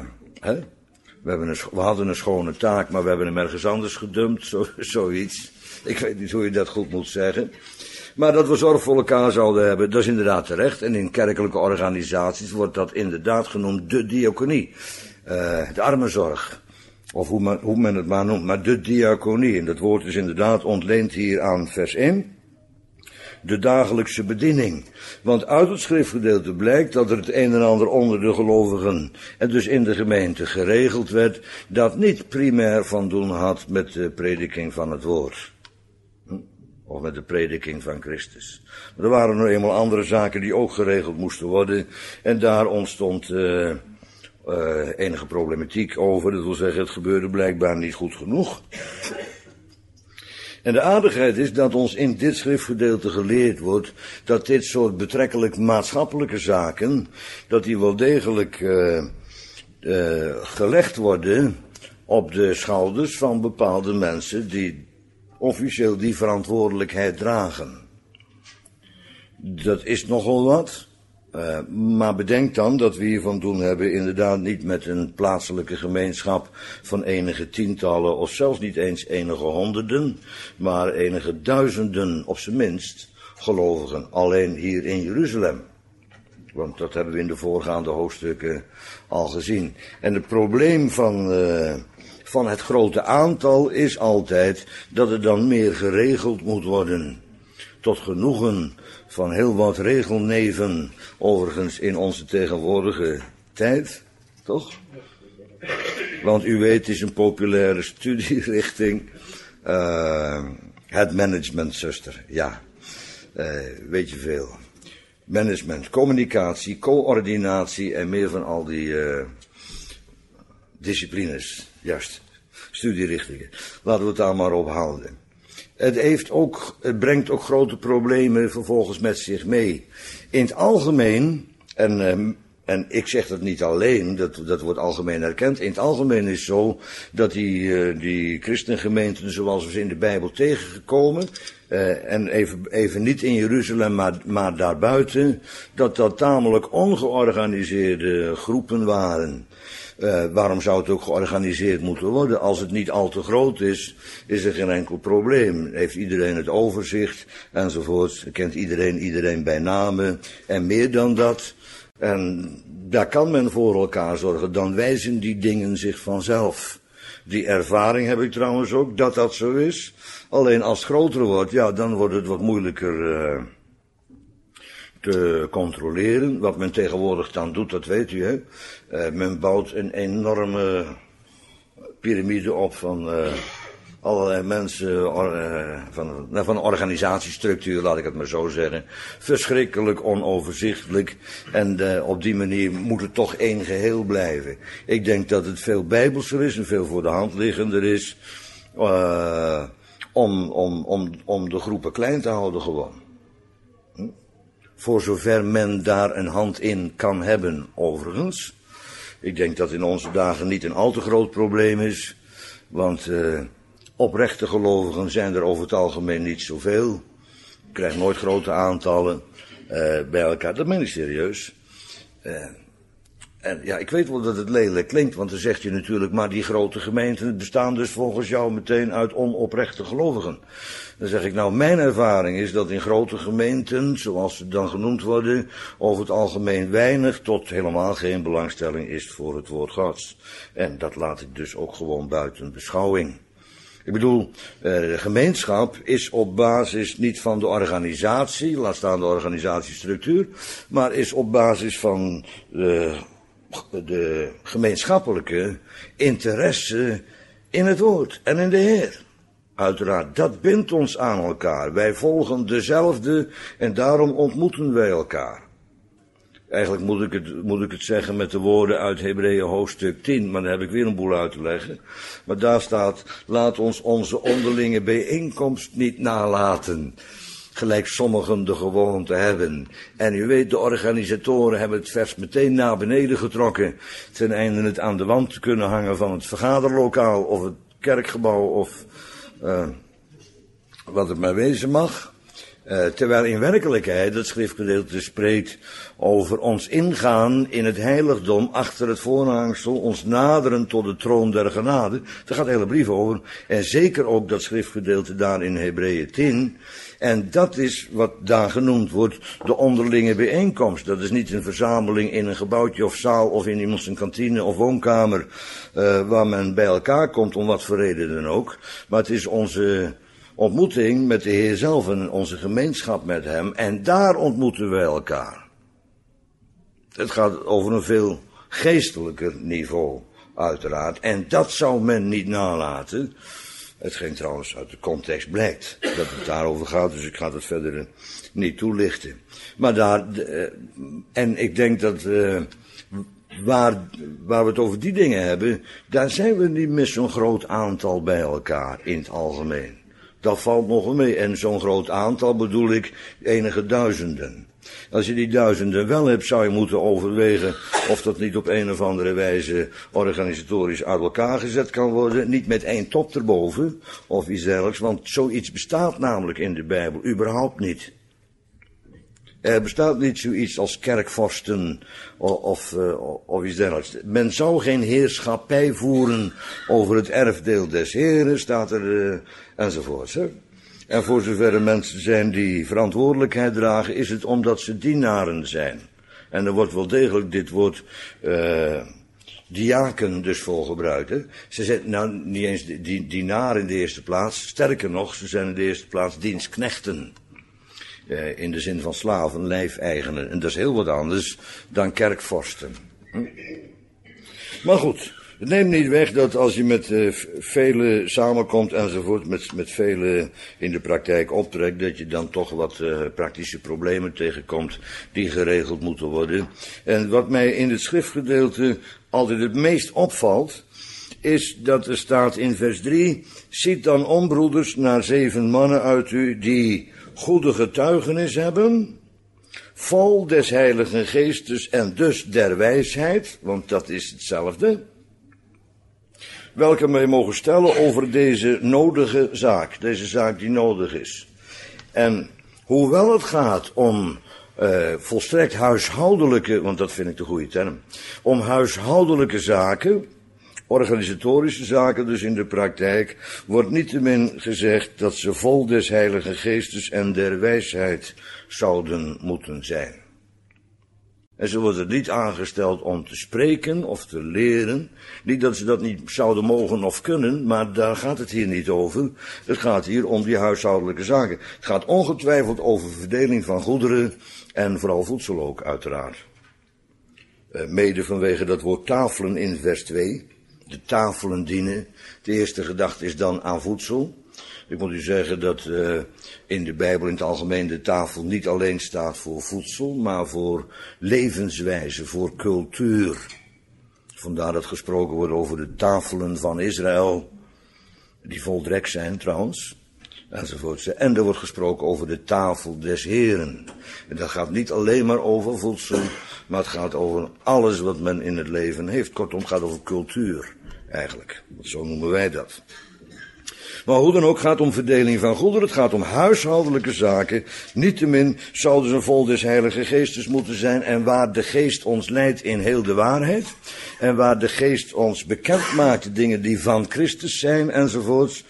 we hadden een schone taak, maar we hebben hem ergens anders gedumpt, zoiets. Ik weet niet hoe je dat goed moet zeggen. Maar dat we zorg voor elkaar zouden hebben, dat is inderdaad terecht. En in kerkelijke organisaties wordt dat inderdaad genoemd de diaconie. De armenzorg. Of hoe men het maar noemt. Maar de diaconie. En dat woord is inderdaad ontleend hier aan vers 1. De dagelijkse bediening. Want uit het schriftgedeelte blijkt dat er het een en ander onder de gelovigen en dus in de gemeente geregeld werd, dat niet primair van doen had met de prediking van het woord. Of met de prediking van Christus. Maar er waren nog eenmaal andere zaken die ook geregeld moesten worden. En daar ontstond enige problematiek over. Dat wil zeggen, het gebeurde blijkbaar niet goed genoeg. En de aardigheid is dat ons in dit schriftgedeelte geleerd wordt dat dit soort betrekkelijk maatschappelijke zaken, dat die wel degelijk gelegd worden op de schouders van bepaalde mensen die officieel die verantwoordelijkheid dragen. Dat is nogal wat, maar bedenk dan dat we hier van doen hebben inderdaad niet met een plaatselijke gemeenschap van enige tientallen of zelfs niet eens enige honderden, maar enige duizenden op zijn minst gelovigen, alleen hier in Jeruzalem. Want dat hebben we in de voorgaande hoofdstukken al gezien. En het probleem van het grote aantal is altijd dat het dan meer geregeld moet worden. Tot genoegen van heel wat regelneven, overigens in onze tegenwoordige tijd, toch? Want u weet, het is een populaire studierichting, het management, zuster, ja, weet je veel. Management, communicatie, coördinatie en meer van al die disciplines, juist, studierichtingen. Laten we het daar maar op houden. Het brengt ook grote problemen vervolgens met zich mee. In het algemeen, en En ik zeg dat niet alleen, dat wordt algemeen erkend. In het algemeen is het zo dat die christengemeenten zoals we ze in de Bijbel tegengekomen, en even niet in Jeruzalem, maar daarbuiten, dat tamelijk ongeorganiseerde groepen waren. Waarom zou het ook georganiseerd moeten worden? Als het niet al te groot is, is er geen enkel probleem. Heeft iedereen het overzicht, enzovoort. Kent iedereen bij name. En meer dan dat. En daar kan men voor elkaar zorgen. Dan wijzen die dingen zich vanzelf. Die ervaring heb ik trouwens ook, dat zo is. Alleen als het groter wordt, ja, dan wordt het wat moeilijker te controleren. Wat men tegenwoordig dan doet, dat weet u, hè. Men bouwt een enorme piramide op van allerlei mensen, van organisatiestructuur, laat ik het maar zo zeggen. Verschrikkelijk onoverzichtelijk. En op die manier moet het toch één geheel blijven. Ik denk dat het veel bijbelser is en veel voor de hand liggender is om de groepen klein te houden gewoon. Voor zover men daar een hand in kan hebben, overigens. Ik denk dat in onze dagen niet een al te groot probleem is. Want oprechte gelovigen zijn er over het algemeen niet zoveel. Je krijgt nooit grote aantallen bij elkaar. Dat meen ik serieus. En ja, ik weet wel dat het lelijk klinkt, want dan zeg je natuurlijk, maar die grote gemeenten bestaan dus volgens jou meteen uit onoprechte gelovigen. Dan zeg ik, nou, mijn ervaring is dat in grote gemeenten, zoals ze dan genoemd worden, over het algemeen weinig tot helemaal geen belangstelling is voor het woord Gods. En dat laat ik dus ook gewoon buiten beschouwing. Ik bedoel, de gemeenschap is op basis niet van de organisatie, laat staan de organisatiestructuur, maar is op basis van de gemeenschappelijke interesse in het woord en in de Heer. Uiteraard, dat bindt ons aan elkaar. Wij volgen dezelfde en daarom ontmoeten wij elkaar. Eigenlijk moet ik het zeggen met de woorden uit Hebreeën hoofdstuk 10, maar dan heb ik weer een boel uit te leggen. Maar daar staat, laat ons onze onderlinge bijeenkomst niet nalaten. Gelijk sommigen de gewoonte hebben. En u weet, de organisatoren hebben het vers meteen naar beneden getrokken. Ten einde het aan de wand te kunnen hangen van het vergaderlokaal of het kerkgebouw of wat het maar wezen mag. Terwijl in werkelijkheid het schriftgedeelte spreekt over ons ingaan in het heiligdom achter het voorhangsel, ons naderen tot de troon der genade. Daar gaat de hele brief over. En zeker ook dat schriftgedeelte daar in Hebreeën 10. En dat is wat daar genoemd wordt de onderlinge bijeenkomst. Dat is niet een verzameling in een gebouwtje of zaal of in iemands een kantine of woonkamer waar men bij elkaar komt om wat voor reden dan ook. Maar het is onze ontmoeting met de Heer zelf en onze gemeenschap met Hem. En daar ontmoeten wij elkaar. Het gaat over een veel geestelijker niveau, uiteraard. En dat zou men niet nalaten. Hetgeen trouwens uit de context blijkt dat het daarover gaat, dus ik ga het verder niet toelichten. Maar en ik denk dat waar we het over die dingen hebben, daar zijn we niet met zo'n groot aantal bij elkaar in het algemeen. Dat valt nog wel mee. En zo'n groot aantal bedoel ik enige duizenden. Als je die duizenden wel hebt, zou je moeten overwegen of dat niet op een of andere wijze organisatorisch uit elkaar gezet kan worden. Niet met één top erboven of iets dergelijks, want zoiets bestaat namelijk in de Bijbel überhaupt niet. Er bestaat niet zoiets als kerkvorsten of iets dergelijks. Men zou geen heerschappij voeren over het erfdeel des Heren, staat er enzovoorts. Hè? En voor zover er mensen zijn die verantwoordelijkheid dragen, is het omdat ze dienaren zijn. En er wordt wel degelijk dit woord diaken dus voor gebruikt. Hè? Ze zijn nou niet eens dienaar in de eerste plaats, sterker nog, ze zijn in de eerste plaats dienstknechten. In de zin van slaven, lijfeigenen. En dat is heel wat anders dan kerkvorsten. Maar goed, het neemt niet weg dat als je met velen samenkomt enzovoort, met velen in de praktijk optrekt, dat je dan toch wat praktische problemen tegenkomt die geregeld moeten worden. En wat mij in het schriftgedeelte altijd het meest opvalt, is dat er staat in vers 3, ziet dan om, broeders, naar 7 mannen uit u die goede getuigenis hebben vol des Heiligen Geestes en dus der wijsheid, want dat is hetzelfde, welke wij mogen stellen over deze nodige zaak, deze zaak die nodig is. En hoewel het gaat om volstrekt huishoudelijke, want dat vind ik de goede term, om huishoudelijke zaken, organisatorische zaken dus in de praktijk, wordt niettemin gezegd dat ze vol des Heiligen Geestes en der wijsheid zouden moeten zijn. En ze worden niet aangesteld om te spreken of te leren. Niet dat ze dat niet zouden mogen of kunnen, maar daar gaat het hier niet over. Het gaat hier om die huishoudelijke zaken. Het gaat ongetwijfeld over verdeling van goederen en vooral voedsel ook uiteraard. Mede vanwege dat woord tafelen in vers 2. De tafelen dienen. De eerste gedachte is dan aan voedsel. Ik moet u zeggen dat in de Bijbel in het algemeen de tafel niet alleen staat voor voedsel, maar voor levenswijze, voor cultuur. Vandaar dat gesproken wordt over de tafelen van Israël, die vol drek zijn trouwens, enzovoort. En er wordt gesproken over de tafel des Heren. En dat gaat niet alleen maar over voedsel, maar het gaat over alles wat men in het leven heeft. Kortom, het gaat over cultuur eigenlijk. Zo noemen wij dat. Maar hoe dan ook, gaat het om verdeling van goederen, het gaat om huishoudelijke zaken. Niettemin zouden ze vol des Heilige Geestes moeten zijn. En waar de Geest ons leidt in heel de waarheid, en waar de Geest ons bekend maakt de dingen die van Christus zijn, enzovoorts,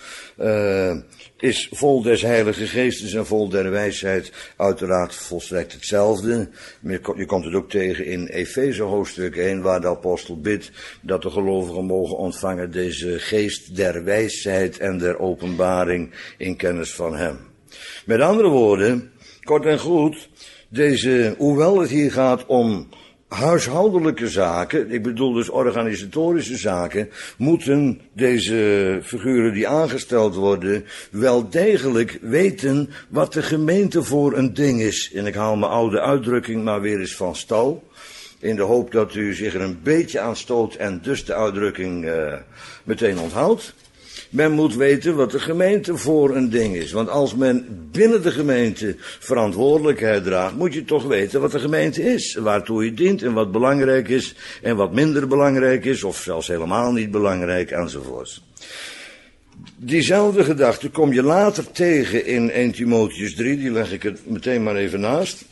is vol des Heilige Geestes en vol der wijsheid uiteraard volstrekt hetzelfde. Je komt het ook tegen in Efeze hoofdstuk 1, waar de apostel bidt dat de gelovigen mogen ontvangen deze geest der wijsheid en der openbaring in kennis van hem. Met andere woorden, kort en goed, hoewel het hier gaat om huishoudelijke zaken, ik bedoel dus organisatorische zaken, moeten deze figuren die aangesteld worden wel degelijk weten wat de gemeente voor een ding is. En ik haal mijn oude uitdrukking maar weer eens van stal, in de hoop dat u zich er een beetje aan stoot en dus de uitdrukking meteen onthoudt. Men moet weten wat de gemeente voor een ding is. Want als men binnen de gemeente verantwoordelijkheid draagt, moet je toch weten wat de gemeente is. Waartoe je dient en wat belangrijk is en wat minder belangrijk is, of zelfs helemaal niet belangrijk, enzovoort. Diezelfde gedachte kom je later tegen in 1 Timotheüs 3, die leg ik het meteen maar even naast.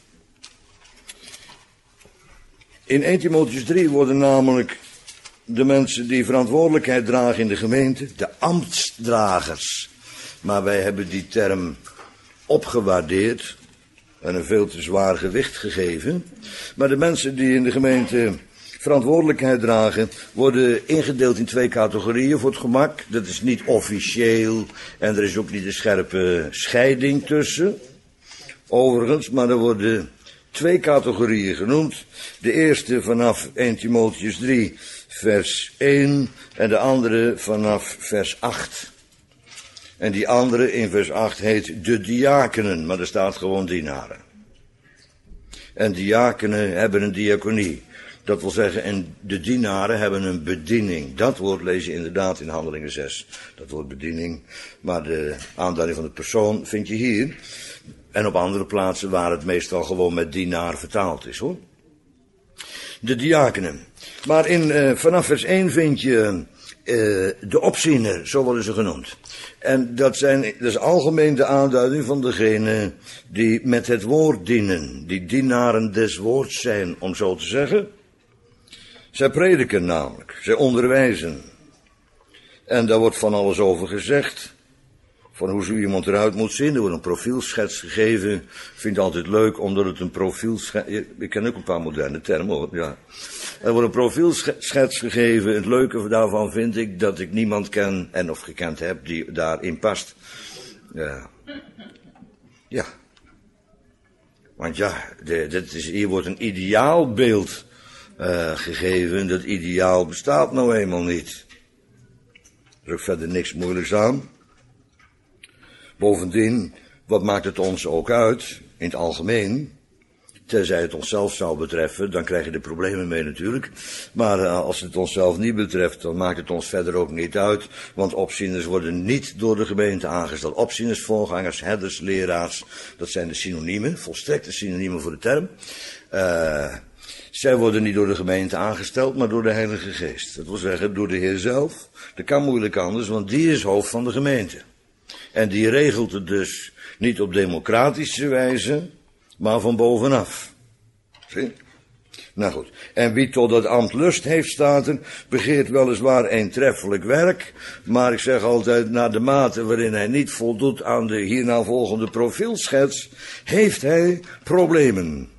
In 1 Timotheüs 3 worden namelijk de mensen die verantwoordelijkheid dragen in de gemeente, de ambtsdragers. Maar wij hebben die term opgewaardeerd en een veel te zwaar gewicht gegeven. Maar de mensen die in de gemeente verantwoordelijkheid dragen, worden ingedeeld in 2 categorieën voor het gemak. Dat is niet officieel en er is ook niet een scherpe scheiding tussen. Overigens, maar er worden 2 categorieën genoemd. De eerste vanaf 1 Timotheüs 3, vers 1 en de andere vanaf vers 8. En die andere in vers 8 heet de diakenen, maar er staat gewoon dienaren. En diakenen hebben een diaconie. Dat wil zeggen, en de dienaren hebben een bediening. Dat woord lees je inderdaad in Handelingen 6. Dat woord bediening. Maar de aanduiding van de persoon vind je hier. En op andere plaatsen waar het meestal gewoon met dienaar vertaald is, hoor. De diakenen. Maar vanaf vers 1 vind je de opziener, zo worden ze genoemd. En dat is algemeen de aanduiding van degene die met het woord dienen. Die dienaren des woords zijn, om zo te zeggen. Zij prediken namelijk, zij onderwijzen. En daar wordt van alles over gezegd. Van hoe zo iemand eruit moet zien. Er wordt een profielschets gegeven. Ik vind het altijd leuk, omdat het een profielschets... Ik ken ook een paar moderne termen, hoor. Ja. Er wordt een profielschets gegeven. Het leuke daarvan vind ik dat ik niemand ken en of gekend heb die daarin past. Ja. Want ja, hier wordt een ideaalbeeld gegeven. Dat ideaal bestaat nou eenmaal niet. Er is ook verder niks moeilijks aan. Bovendien, wat maakt het ons ook uit, in het algemeen? Tenzij het onszelf zou betreffen, dan krijg je er problemen mee natuurlijk. Maar als het onszelf niet betreft, dan maakt het ons verder ook niet uit. Want opzieners worden niet door de gemeente aangesteld. Opzieners, voorgangers, herders, leraars, dat zijn de synoniemen, volstrekte synoniemen voor de term. Zij worden niet door de gemeente aangesteld, maar door de Heilige Geest. Dat wil zeggen, door de Heer zelf. Dat kan moeilijk anders, want die is hoofd van de gemeente. En die regelt het dus niet op democratische wijze, maar van bovenaf. Zie? Nou goed. En wie tot dat ambt lust heeft, staat er, begeert weliswaar eentreffelijk werk, maar ik zeg altijd, naar de mate waarin hij niet voldoet aan de hierna volgende profielschets, heeft hij problemen.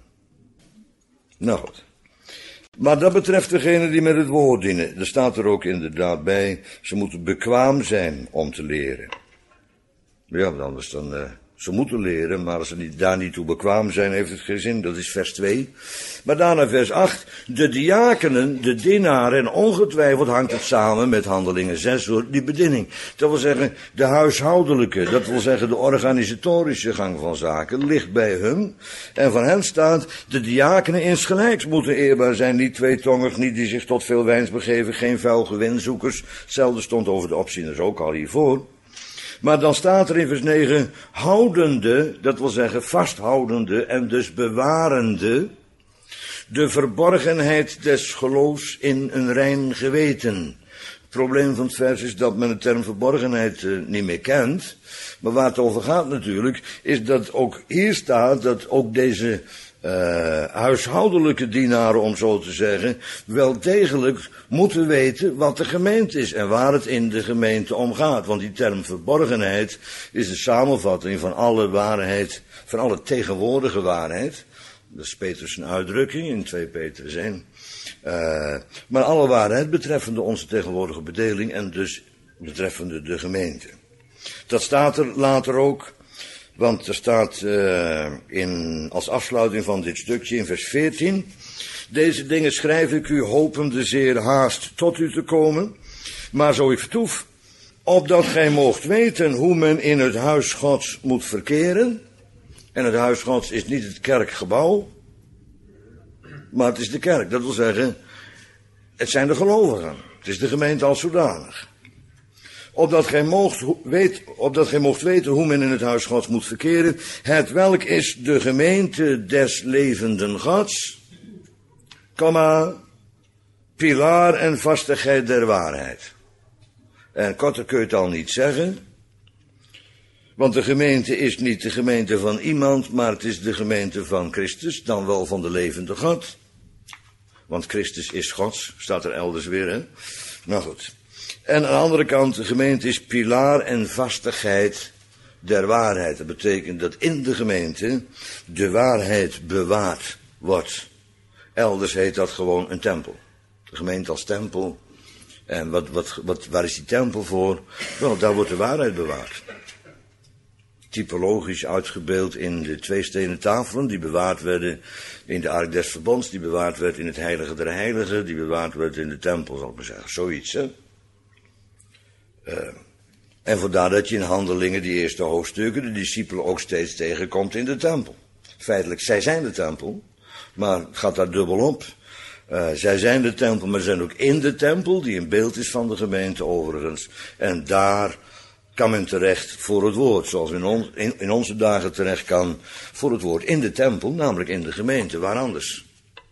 Nou goed. Maar dat betreft degene die met het woord dienen. Er staat er ook inderdaad bij, ze moeten bekwaam zijn om te leren. Ja, anders dan, ze moeten leren, maar als ze daar niet toe bekwaam zijn, heeft het geen zin. Dat is vers 2. Maar daarna vers 8. De diakenen, de dienaren, en ongetwijfeld hangt het samen met Handelingen 6 door die bediening. Dat wil zeggen, de huishoudelijke, dat wil zeggen de organisatorische gang van zaken, ligt bij hun. En van hen staat, de diakenen insgelijks moeten eerbaar zijn, niet tweetongig, niet die zich tot veel wijns begeven, geen vuil gewinzoekers. Hetzelfde stond over de opzieners ook al hiervoor. Maar dan staat er in vers 9, houdende, dat wil zeggen vasthoudende en dus bewarende, de verborgenheid des geloofs in een rein geweten. Het probleem van het vers is dat men de term verborgenheid niet meer kent. Maar waar het over gaat natuurlijk, is dat ook hier staat dat ook deze huishoudelijke dienaren, om zo te zeggen, wel degelijk moeten weten wat de gemeente is en waar het in de gemeente om gaat. Want die term verborgenheid is de samenvatting van alle waarheid, van alle tegenwoordige waarheid. Dat is Petrus' een uitdrukking in 2 Petrus 1. Maar alle waarheid betreffende onze tegenwoordige bedeling en dus betreffende de gemeente. Dat staat er later ook. Want er staat als afsluiting van dit stukje in vers 14. Deze dingen schrijf ik u hopende zeer haast tot u te komen. Maar zo ik vertoef, opdat gij moogt weten hoe men in het huis Gods moet verkeren. En het huis Gods is niet het kerkgebouw, maar het is de kerk. Dat wil zeggen, het zijn de gelovigen. Het is de gemeente als zodanig. Opdat gij moogt weten hoe men in het huis Gods moet verkeren. Het welk is de gemeente des levenden Gods, pilaar en vastigheid der waarheid. En korter kun je het al niet zeggen. Want de gemeente is niet de gemeente van iemand, maar het is de gemeente van Christus, dan wel van de levende God. Want Christus is Gods, staat er elders weer, hè. Nou goed. En aan de andere kant, de gemeente is pilaar en vastigheid der waarheid. Dat betekent dat in de gemeente de waarheid bewaard wordt. Elders heet dat gewoon een tempel. De gemeente als tempel. En waar is die tempel voor? Wel, daar wordt de waarheid bewaard. Typologisch uitgebeeld in de 2 stenen tafelen, die bewaard werden in de Ark des Verbonds, die bewaard werd in het Heilige der Heiligen, die bewaard werd in de tempel, zal ik maar zeggen. Zoiets, hè. En vandaar dat je in Handelingen, die eerste hoofdstukken, de discipelen ook steeds tegenkomt in de tempel. Feitelijk, zij zijn de tempel, maar het gaat daar dubbel op. Zij zijn de tempel, maar zijn ook in de tempel, die een beeld is van de gemeente overigens. En daar kan men terecht voor het woord, zoals in onze dagen terecht kan voor het woord in de tempel, namelijk in de gemeente, waar anders.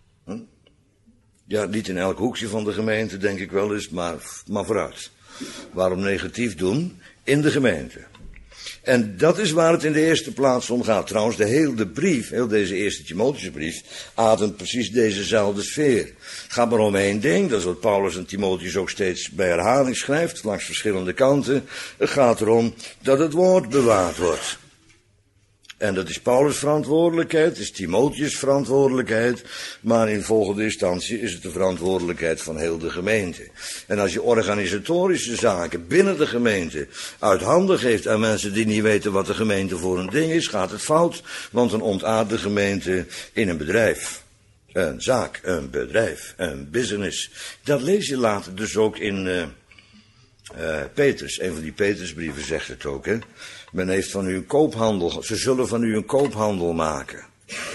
Ja, niet in elk hoekje van de gemeente, denk ik wel eens, maar vooruit. Waarom negatief doen? In de gemeente. En dat is waar het in de eerste plaats om gaat. Trouwens, de brief, heel deze eerste Timotheusbrief, ademt precies dezezelfde sfeer. Het gaat maar om één ding, dat is wat Paulus en Timotheus ook steeds bij herhaling schrijft, langs verschillende kanten. Het gaat erom dat het woord bewaard wordt. En dat is Paulus' verantwoordelijkheid, het is Timotheus' verantwoordelijkheid, maar in volgende instantie is het de verantwoordelijkheid van heel de gemeente. En als je organisatorische zaken binnen de gemeente uit handen geeft aan mensen die niet weten wat de gemeente voor een ding is, gaat het fout, want dan ontaardt de gemeente in een bedrijf. Een zaak, een bedrijf, een business. Dat lees je later dus ook in Petrus, een van die Petrusbrieven zegt het ook, hè. Men heeft van u een koophandel, ze zullen van u een koophandel maken.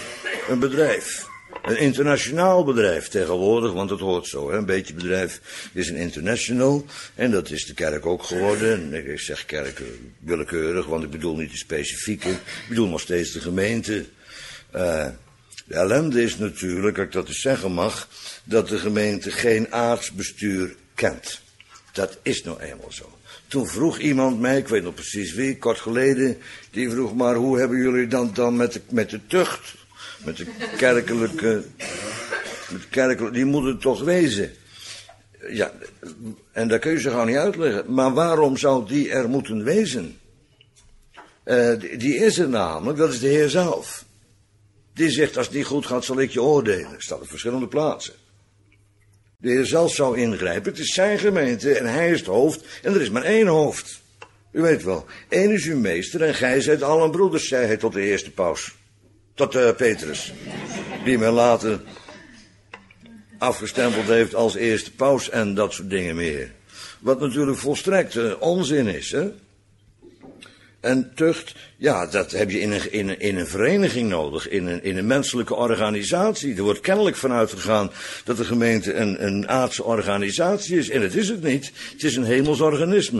een bedrijf. Een internationaal bedrijf tegenwoordig, want dat hoort zo. Hè? Een beetje bedrijf is een international. En dat is de kerk ook geworden. En ik zeg kerk willekeurig, want ik bedoel niet de specifieke. Ik bedoel nog steeds de gemeente. De ellende is natuurlijk, als ik dat eens zeggen mag, dat de gemeente geen aartsbestuur kent. Dat is nou eenmaal zo. Toen vroeg iemand mij, ik weet nog precies wie, kort geleden, die vroeg maar hoe hebben jullie dan met de tucht, met de kerkelijke, die moet het toch wezen. Ja, en dat kun je ze gewoon niet uitleggen. Maar waarom zou die er moeten wezen? Die is er namelijk, dat is de Heer zelf. Die zegt, als het niet goed gaat, zal ik je oordelen. Dat staat op verschillende plaatsen. De Heer zelf zou ingrijpen. Het is zijn gemeente en hij is het hoofd. En er is maar één hoofd. U weet wel. Eén is uw meester en gij zijt allen broeders, zei hij tot de eerste paus. Tot Petrus. Die men later afgestempeld heeft als eerste paus en dat soort dingen meer. Wat natuurlijk volstrekt onzin is, hè. En tucht, ja, dat heb je in een vereniging nodig, in een menselijke organisatie. Er wordt kennelijk vanuit gegaan dat de gemeente een aardse organisatie is. En dat is het niet. Het is een hemels organisme.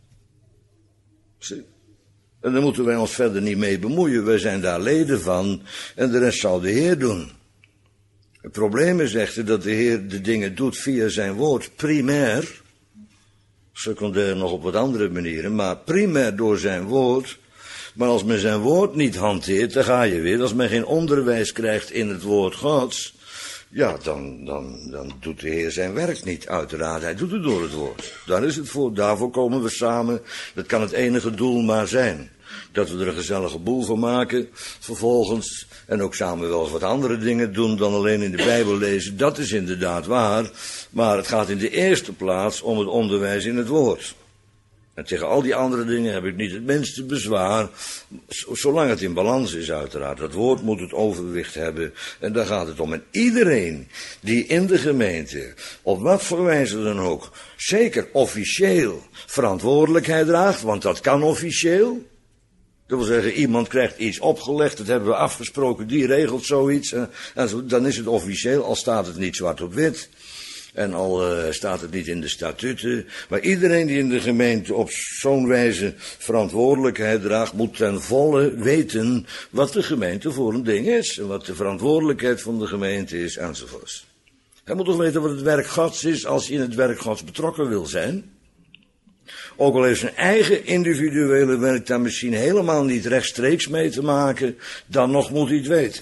En daar moeten wij ons verder niet mee bemoeien. Wij zijn daar leden van en de rest zal de Heer doen. Het probleem is echter dat de Heer de dingen doet via zijn woord, primair. Secundair nog op wat andere manieren, maar primair door zijn woord. Maar als men zijn woord niet hanteert, dan ga je weer. Als men geen onderwijs krijgt in het woord Gods, ja, dan doet de Heer zijn werk niet, uiteraard. Hij doet het door het woord. Daar is het voor, daarvoor komen we samen. Dat kan het enige doel maar zijn. Dat we er een gezellige boel van maken, vervolgens, en ook samen wel eens wat andere dingen doen dan alleen in de Bijbel lezen. Dat is inderdaad waar, maar het gaat in de eerste plaats om het onderwijs in het woord. En tegen al die andere dingen heb ik niet het minste bezwaar, zolang het in balans is uiteraard. Dat woord moet het overwicht hebben en daar gaat het om. En iedereen die in de gemeente, op wat voor wijze dan ook, zeker officieel verantwoordelijkheid draagt, want dat kan officieel. Dat wil zeggen, iemand krijgt iets opgelegd, dat hebben we afgesproken, die regelt zoiets. En dan is het officieel, al staat het niet zwart op wit. En al staat het niet in de statuten. Maar iedereen die in de gemeente op zo'n wijze verantwoordelijkheid draagt, moet ten volle weten wat de gemeente voor een ding is. En wat de verantwoordelijkheid van de gemeente is, enzovoorts. Hij moet toch weten wat het werk Gods is als hij in het werk Gods betrokken wil zijn. Ook al heeft zijn eigen individuele werk daar misschien helemaal niet rechtstreeks mee te maken, dan nog moet hij het weten.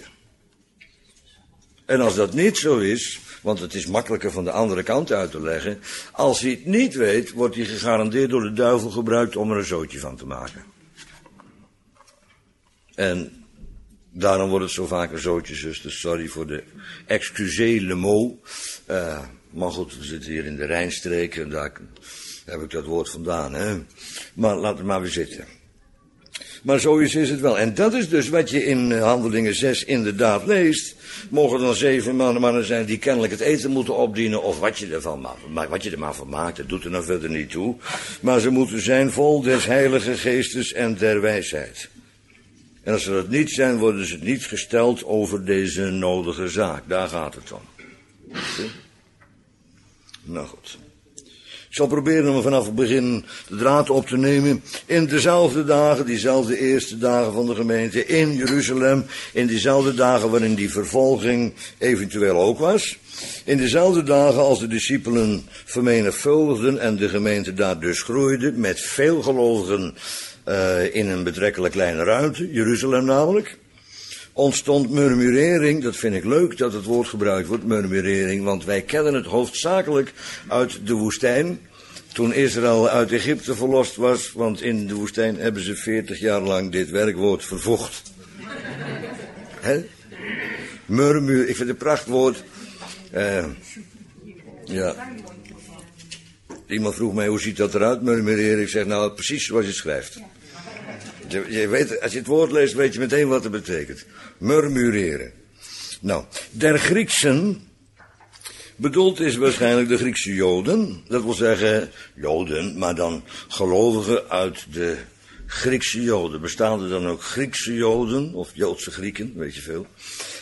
En als dat niet zo is, want het is makkelijker van de andere kant uit te leggen, als hij het niet weet, wordt hij gegarandeerd door de duivel gebruikt om er een zootje van te maken. En daarom wordt het zo vaak een zootje, zuster, sorry voor de excusez le mot. Maar goed, we zitten hier in de Rijnstreek en daar heb ik dat woord vandaan, hè. Maar laat het maar weer zitten. Maar zoiets is het wel. En dat is dus wat je in Handelingen 6 inderdaad leest. Mogen er dan 7 mannen zijn die kennelijk het eten moeten opdienen, of wat je er maar van maakt, dat doet er nou verder niet toe. Maar ze moeten zijn vol des Heilige Geestes en der wijsheid. En als ze dat niet zijn, worden ze niet gesteld over deze nodige zaak. Daar gaat het om. Nou goed. Ik zal proberen om vanaf het begin de draad op te nemen. In dezelfde dagen, diezelfde eerste dagen van de gemeente in Jeruzalem. In diezelfde dagen waarin die vervolging eventueel ook was. In dezelfde dagen als de discipelen vermenigvuldigden en de gemeente daar dus groeide. Met veel gelovigen in een betrekkelijk kleine ruimte. Jeruzalem namelijk. Ontstond murmurering, dat vind ik leuk dat het woord gebruikt wordt, murmurering, want wij kennen het hoofdzakelijk uit de woestijn, toen Israël uit Egypte verlost was, want in de woestijn hebben ze 40 jaar lang dit werkwoord vervoegd. Hè? Murmur, ik vind het een prachtwoord. Ja. Iemand vroeg mij, hoe ziet dat eruit, murmureren? Ik zeg, nou, precies zoals je het schrijft. Je weet, als je het woord leest, weet je meteen wat het betekent. Murmureren. Nou, der Grieksen bedoeld is waarschijnlijk de Griekse Joden. Dat wil zeggen, Joden, maar dan gelovigen uit de Griekse Joden. Bestaan er dan ook Griekse Joden, of Joodse Grieken, weet je veel.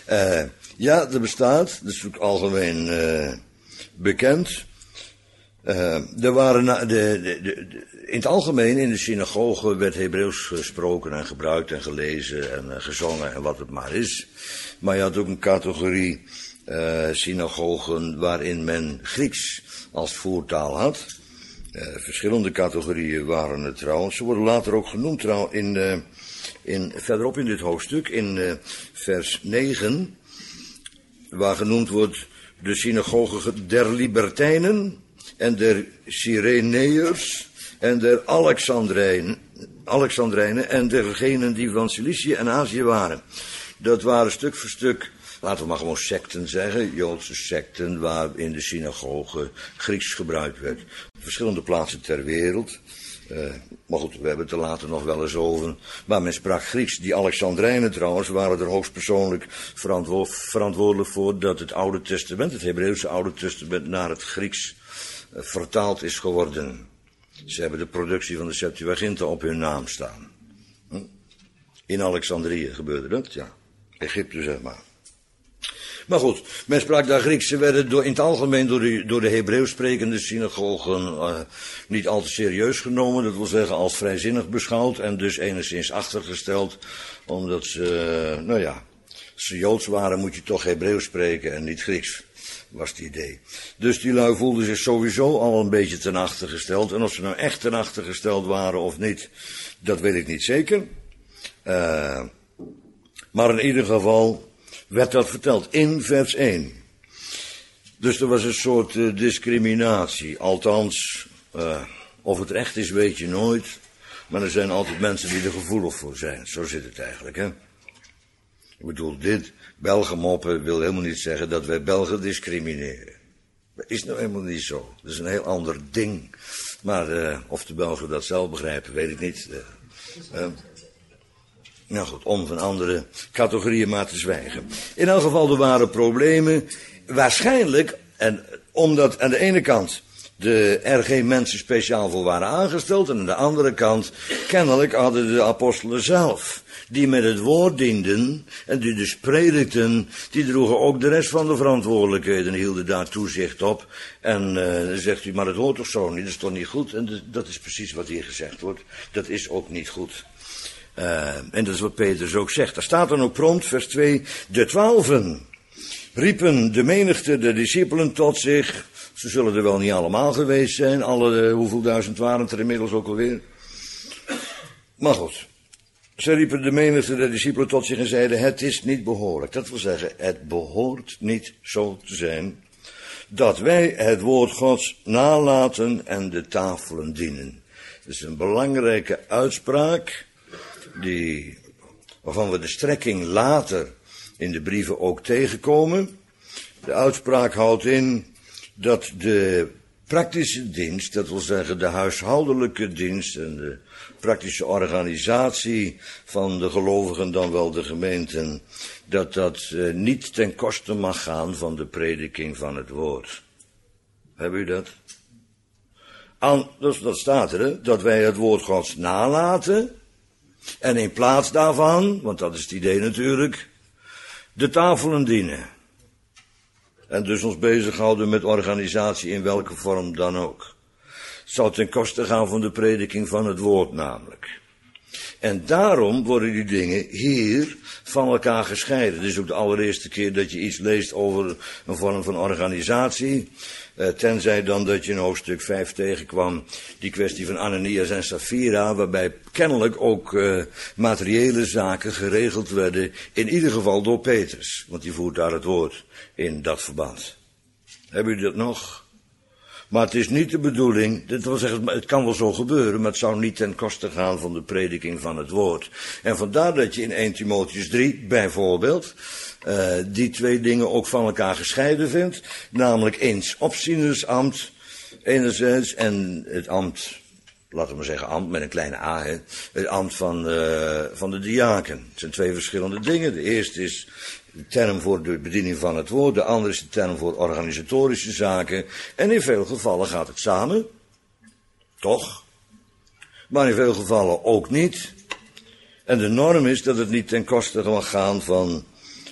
Ja, er bestaat, dat is ook algemeen bekend. Er waren in het algemeen in de synagoge werd Hebreeuws gesproken en gebruikt en gelezen en gezongen en wat het maar is. Maar je had ook een categorie synagogen waarin men Grieks als voertaal had. Verschillende categorieën waren het trouwens. Ze worden later ook genoemd verderop in dit hoofdstuk, in vers 9, waar genoemd wordt de synagoge der Libertijnen en der Cyreneërs en der Alexandrijnen en dergenen die van Cilicië en Azië waren. Dat waren stuk voor stuk, laten we maar gewoon secten zeggen, Joodse secten waar in de synagoge Grieks gebruikt werd. Verschillende plaatsen ter wereld. Maar goed, we hebben het er later nog wel eens over. Maar men sprak Grieks. Die Alexandrijnen trouwens waren er hoogstpersoonlijk verantwoordelijk voor dat het Oude Testament, het Hebreeuwse Oude Testament, naar het Grieks vertaald is geworden. Ze hebben de productie van de Septuaginta op hun naam staan. In Alexandrië gebeurde dat, ja. Egypte, zeg maar. Maar goed, men sprak daar Grieks. Ze werden in het algemeen door de Hebreeuws sprekende synagogen niet al te serieus genomen. Dat wil zeggen als vrijzinnig beschouwd en dus enigszins achtergesteld. Omdat ze, als ze Joods waren moet je toch Hebreeuws spreken en niet Grieks. Was het idee. Dus die lui voelden zich sowieso al een beetje ten achter gesteld. En of ze nou echt ten achter gesteld waren of niet, dat weet ik niet zeker. Maar in ieder geval werd dat verteld in vers 1. Dus er was een soort discriminatie. Althans, of het recht is weet je nooit. Maar er zijn altijd mensen die er gevoelig voor zijn. Zo zit het eigenlijk, hè. Ik bedoel, dit Belgen moppen wil helemaal niet zeggen dat wij Belgen discrimineren. Dat is nou helemaal niet zo. Dat is een heel ander ding. Maar of de Belgen dat zelf begrijpen, weet ik niet. Nou goed, om van andere categorieën maar te zwijgen. In elk geval, er waren problemen. Waarschijnlijk, en omdat aan de ene kant er geen mensen speciaal voor waren aangesteld, en aan de andere kant, kennelijk hadden de apostelen zelf, die met het woord dienden, en die dus predikten, die droegen ook de rest van de verantwoordelijkheden en hielden daar toezicht op. En dan zegt u, maar het hoort toch zo niet, dat is toch niet goed? En dat is precies wat hier gezegd wordt. Dat is ook niet goed. En dat is wat Petrus ook zegt. Daar staat dan ook prompt, vers 2, de 12 riepen de menigte, de discipelen tot zich. Ze zullen er wel niet allemaal geweest zijn. Hoeveel duizend waren het er inmiddels ook alweer? Maar goed. Ze riepen de menigte, de discipelen tot zich en zeiden, het is niet behoorlijk. Dat wil zeggen, het behoort niet zo te zijn dat wij het woord Gods nalaten en de tafelen dienen. Dat is een belangrijke uitspraak, waarvan we de strekking later in de brieven ook tegenkomen. De uitspraak houdt in dat de praktische dienst, dat wil zeggen de huishoudelijke dienst en de praktische organisatie van de gelovigen, dan wel de gemeenten, dat niet ten koste mag gaan van de prediking van het woord. Hebben u dat? Dat staat er, hè, dat wij het woord Gods nalaten en in plaats daarvan, want dat is het idee natuurlijk, de tafelen dienen. En dus ons bezighouden met organisatie in welke vorm dan ook. Het zou ten koste gaan van de prediking van het woord namelijk. En daarom worden die dingen hier van elkaar gescheiden. Dit is ook de allereerste keer dat je iets leest over een vorm van organisatie. Tenzij dan dat je in hoofdstuk 5 tegenkwam die kwestie van Ananias en Safira, waarbij kennelijk ook materiële zaken geregeld werden, in ieder geval door Petrus, want die voert daar het woord in dat verband. Hebben jullie dat nog? Maar het is niet de bedoeling, dat wil zeggen, het kan wel zo gebeuren, maar het zou niet ten koste gaan van de prediking van het woord. En vandaar dat je in 1 Timotheüs 3 bijvoorbeeld die twee dingen ook van elkaar gescheiden vindt, namelijk eens opzienersambt enerzijds en het ambt, laten we maar zeggen ambt met een kleine a, hè, het ambt van de diaken. Het zijn twee verschillende dingen. De eerste is de term voor de bediening van het woord, de andere is de term voor organisatorische zaken. En in veel gevallen gaat het samen, toch? Maar in veel gevallen ook niet. En de norm is dat het niet ten koste mag gaan van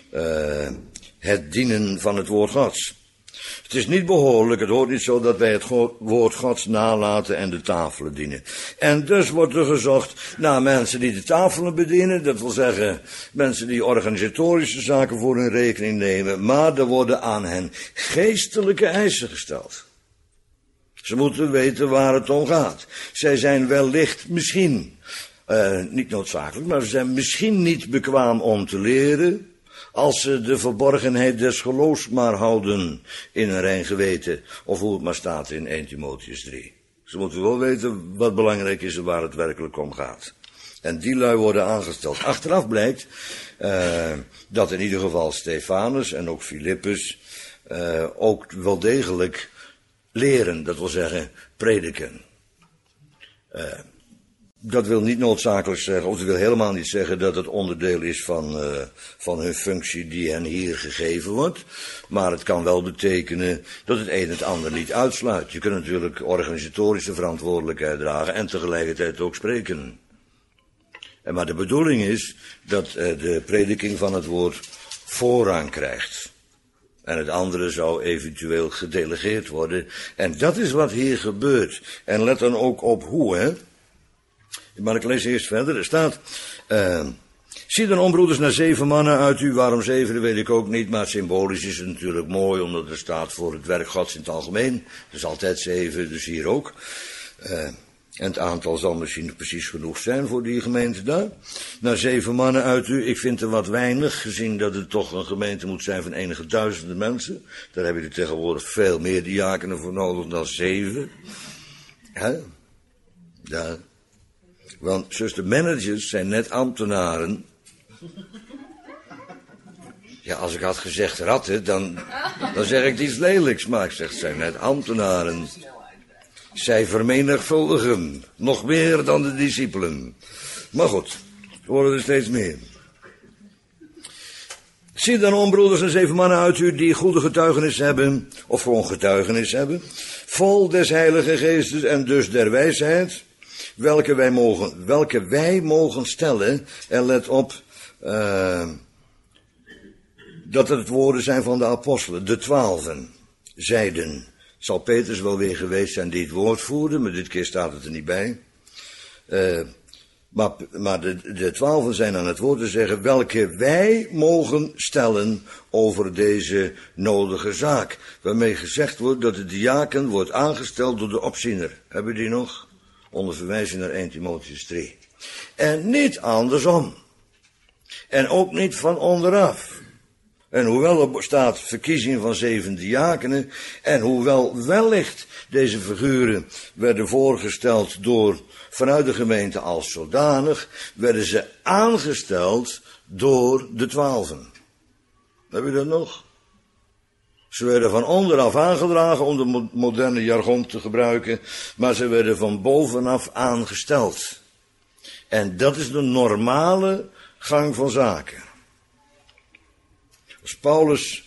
het dienen van het woord Gods. Het is niet behoorlijk, het hoort niet zo dat wij het woord Gods nalaten en de tafelen dienen. En dus wordt er gezocht naar mensen die de tafelen bedienen, dat wil zeggen mensen die organisatorische zaken voor hun rekening nemen, maar er worden aan hen geestelijke eisen gesteld. Ze moeten weten waar het om gaat. Zij zijn wellicht misschien, niet noodzakelijk, maar ze zijn misschien niet bekwaam om te leren, als ze de verborgenheid des geloofs maar houden in een rein geweten, of hoe het maar staat in 1 Timotheus 3. Ze moeten wel weten wat belangrijk is en waar het werkelijk om gaat. En die lui worden aangesteld. Achteraf blijkt dat in ieder geval Stefanus en ook Filippus ook wel degelijk leren, dat wil zeggen prediken. Dat wil niet noodzakelijk zeggen, of dat wil helemaal niet zeggen dat het onderdeel is van hun functie die hen hier gegeven wordt. Maar het kan wel betekenen dat het een het ander niet uitsluit. Je kunt natuurlijk organisatorische verantwoordelijkheid dragen en tegelijkertijd ook spreken. Maar de bedoeling is dat de prediking van het woord voorrang krijgt. En het andere zou eventueel gedelegeerd worden. En dat is wat hier gebeurt. En let dan ook op hoe, hè. Maar ik lees eerst verder. Er staat, zie dan onbroeders naar 7 mannen uit u. Waarom 7, dat weet ik ook niet. Maar symbolisch is het natuurlijk mooi, omdat er staat voor het werk Gods in het algemeen. Dus altijd 7, dus hier ook. En het aantal zal misschien precies genoeg zijn voor die gemeente daar. Naar 7 mannen uit u. Ik vind er wat weinig, gezien dat het toch een gemeente moet zijn van enige duizenden mensen. Daar heb je er tegenwoordig veel meer diakenen voor nodig dan 7. Hè? Ja. Want zuster, managers zijn net ambtenaren. Ja, als ik had gezegd ratten, dan zeg ik iets lelijks. Maar ik zeg, het zijn net ambtenaren. Zij vermenigvuldigen, nog meer dan de discipelen. Maar goed, er worden er steeds meer. Zie dan onbroeders en 7 mannen uit u die goede getuigenis hebben, of gewoon getuigenis hebben, vol des Heilige Geestes en dus der wijsheid, welke wij mogen stellen, en let op, dat het woorden zijn van de apostelen, de 12 zeiden. Zal Petrus wel weer geweest zijn die het woord voerde, maar dit keer staat het er niet bij. Maar de 12 zijn aan het woord te zeggen, welke wij mogen stellen over deze nodige zaak. Waarmee gezegd wordt dat de diaken wordt aangesteld door de opziener. Hebben we die nog? Onder verwijzing naar 1 Timotheus 3. En niet andersom. En ook niet van onderaf. En hoewel er staat verkiezing van 7 diakenen, en hoewel wellicht deze figuren werden voorgesteld vanuit de gemeente als zodanig, werden ze aangesteld door de 12. Heb je dat nog? Ze werden van onderaf aangedragen, om de moderne jargon te gebruiken, maar ze werden van bovenaf aangesteld. En dat is de normale gang van zaken. Als Paulus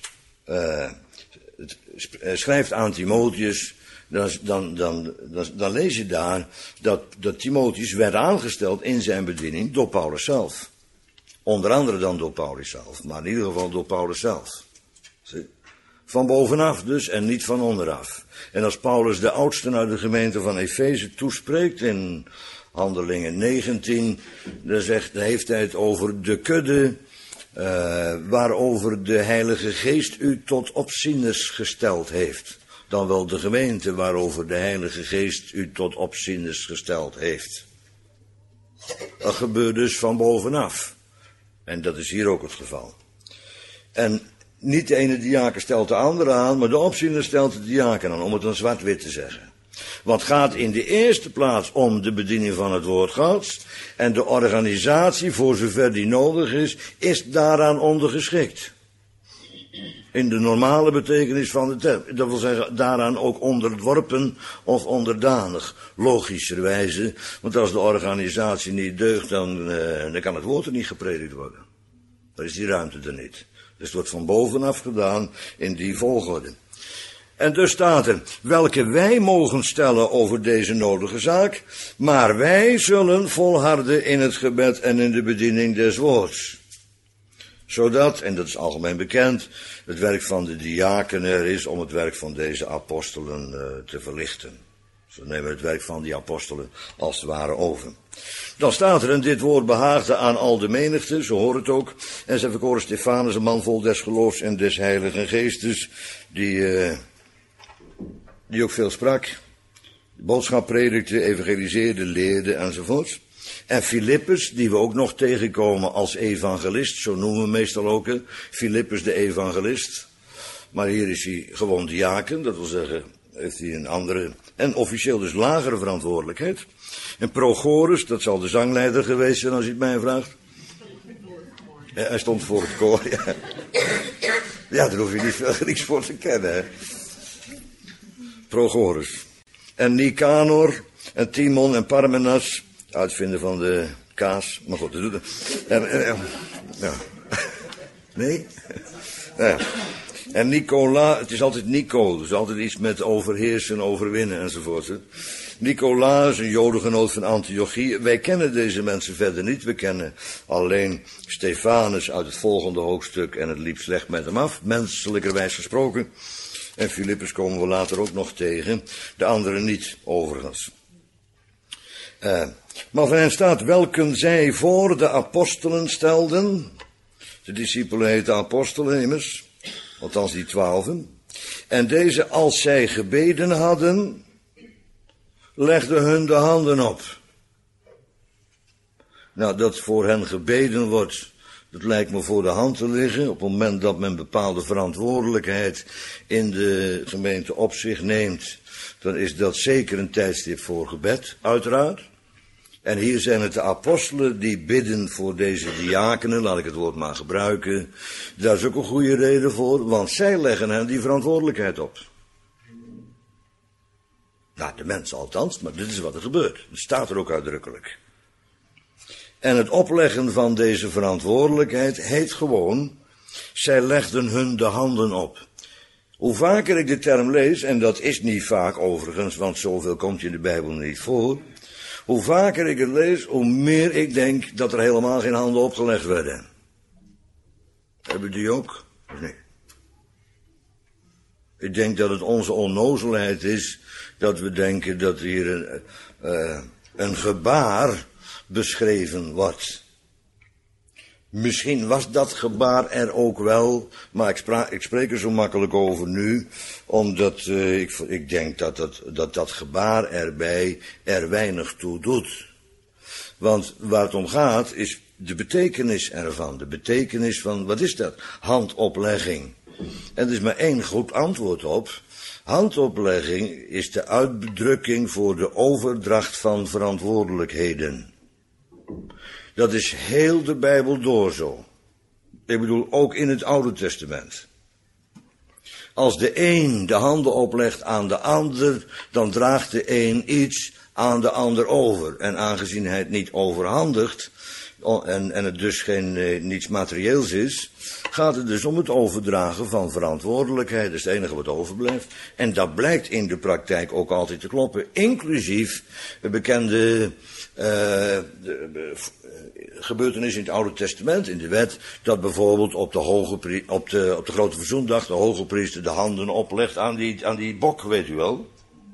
schrijft aan Timotheus, dan lees je daar dat Timotheus werd aangesteld in zijn bediening door Paulus zelf. Onder andere dan door Paulus zelf, maar in ieder geval door Paulus zelf. Van bovenaf dus en niet van onderaf. En als Paulus de oudsten uit de gemeente van Efeze toespreekt in Handelingen 19, dan heeft hij het over de kudde, waarover de Heilige Geest u tot opzieners gesteld heeft. Dan wel de gemeente waarover de Heilige Geest u tot opzieners gesteld heeft. Dat gebeurt dus van bovenaf. En dat is hier ook het geval. En niet de ene diaken stelt de andere aan, maar de opziener stelt de diaken aan, om het dan zwart-wit te zeggen. Want het gaat in de eerste plaats om de bediening van het woord Gods, en de organisatie, voor zover die nodig is daaraan ondergeschikt. In de normale betekenis van de term. Dat wil zeggen, daaraan ook onderworpen of onderdanig. Logischerwijze, want als de organisatie niet deugt, dan kan het woord er niet gepredikt worden. Dan is die ruimte er niet. Dus het wordt van bovenaf gedaan in die volgorde. En dus staat er, welke wij mogen stellen over deze nodige zaak, maar wij zullen volharden in het gebed en in de bediening des woords. Zodat, en dat is algemeen bekend, het werk van de diakenen er is om het werk van deze apostelen te verlichten. Ze nemen het werk van die apostelen als het ware over. Dan staat er, en dit woord behaagde aan al de menigte, zo hoort het ook. En ze verkoren Stefanus, een man vol des geloofs en des heiligen geestes, die ook veel sprak, de boodschap predikte, evangeliseerde, leerde enzovoort. En Filippus, die we ook nog tegenkomen als evangelist, zo noemen we meestal ook, Filippus de evangelist. Maar hier is hij gewoon diaken, dat wil zeggen, heeft hij een andere en officieel dus lagere verantwoordelijkheid. En Prochorus, dat zal de zangleider geweest zijn als je het mij vraagt. Ja, hij stond voor het koor, ja. Ja, daar hoef je niet veel Grieks voor te kennen, hè. Prochorus. En Nicanor, en Timon en Parmenas, uitvinder van de kaas, maar goed, dat doet het. Ja. Nee? Ja. En Nicola, het is altijd Nico, dus altijd iets met overheersen, overwinnen enzovoort. Hè. Nicolaas, een jodengenoot van Antiochie. Wij kennen deze mensen verder niet. We kennen alleen Stefanus uit het volgende hoofdstuk en het liep slecht met hem af, menselijkerwijs gesproken. En Filippus komen we later ook nog tegen, de anderen niet, overigens. Maar van hen staat, welken zij voor de apostelen stelden. De discipelen heten apostelen immers, althans die 12. En deze, als zij gebeden hadden, legden hun de handen op. Nou, dat voor hen gebeden wordt, dat lijkt me voor de hand te liggen. Op het moment dat men bepaalde verantwoordelijkheid in de gemeente op zich neemt, dan is dat zeker een tijdstip voor gebed, uiteraard. En hier zijn het de apostelen die bidden voor deze diakenen, laat ik het woord maar gebruiken. Daar is ook een goede reden voor, want zij leggen hen die verantwoordelijkheid op. Nou, de mensen althans, maar dit is wat er gebeurt. Dat staat er ook uitdrukkelijk. En het opleggen van deze verantwoordelijkheid heet gewoon, zij legden hun de handen op. Hoe vaker ik de term lees, en dat is niet vaak overigens, want zoveel komt je in de Bijbel niet voor. Hoe vaker ik het lees, hoe meer ik denk dat er helemaal geen handen opgelegd werden. Hebben die ook? Nee. Ik denk dat het onze onnozelheid is dat we denken dat hier een gebaar beschreven wordt. Misschien was dat gebaar er ook wel, maar ik spreek er zo makkelijk over nu, omdat ik denk dat gebaar erbij er weinig toe doet. Want waar het om gaat is de betekenis ervan. De betekenis van, wat is dat? Handoplegging. En er is maar één goed antwoord op. Handoplegging is de uitdrukking voor de overdracht van verantwoordelijkheden. Dat is heel de Bijbel door zo. Ik bedoel, ook in het Oude Testament. Als de een de handen oplegt aan de ander, dan draagt de een iets aan de ander over. En aangezien hij het niet overhandigt, en het dus niets materieels is, gaat het dus om het overdragen van verantwoordelijkheid. Dat is het enige wat overblijft. En dat blijkt in de praktijk ook altijd te kloppen. Inclusief de bekende gebeurtenis in het Oude Testament, in de wet, dat bijvoorbeeld op de Grote Verzoendag de hoge priester de handen oplegt aan die bok, weet u wel.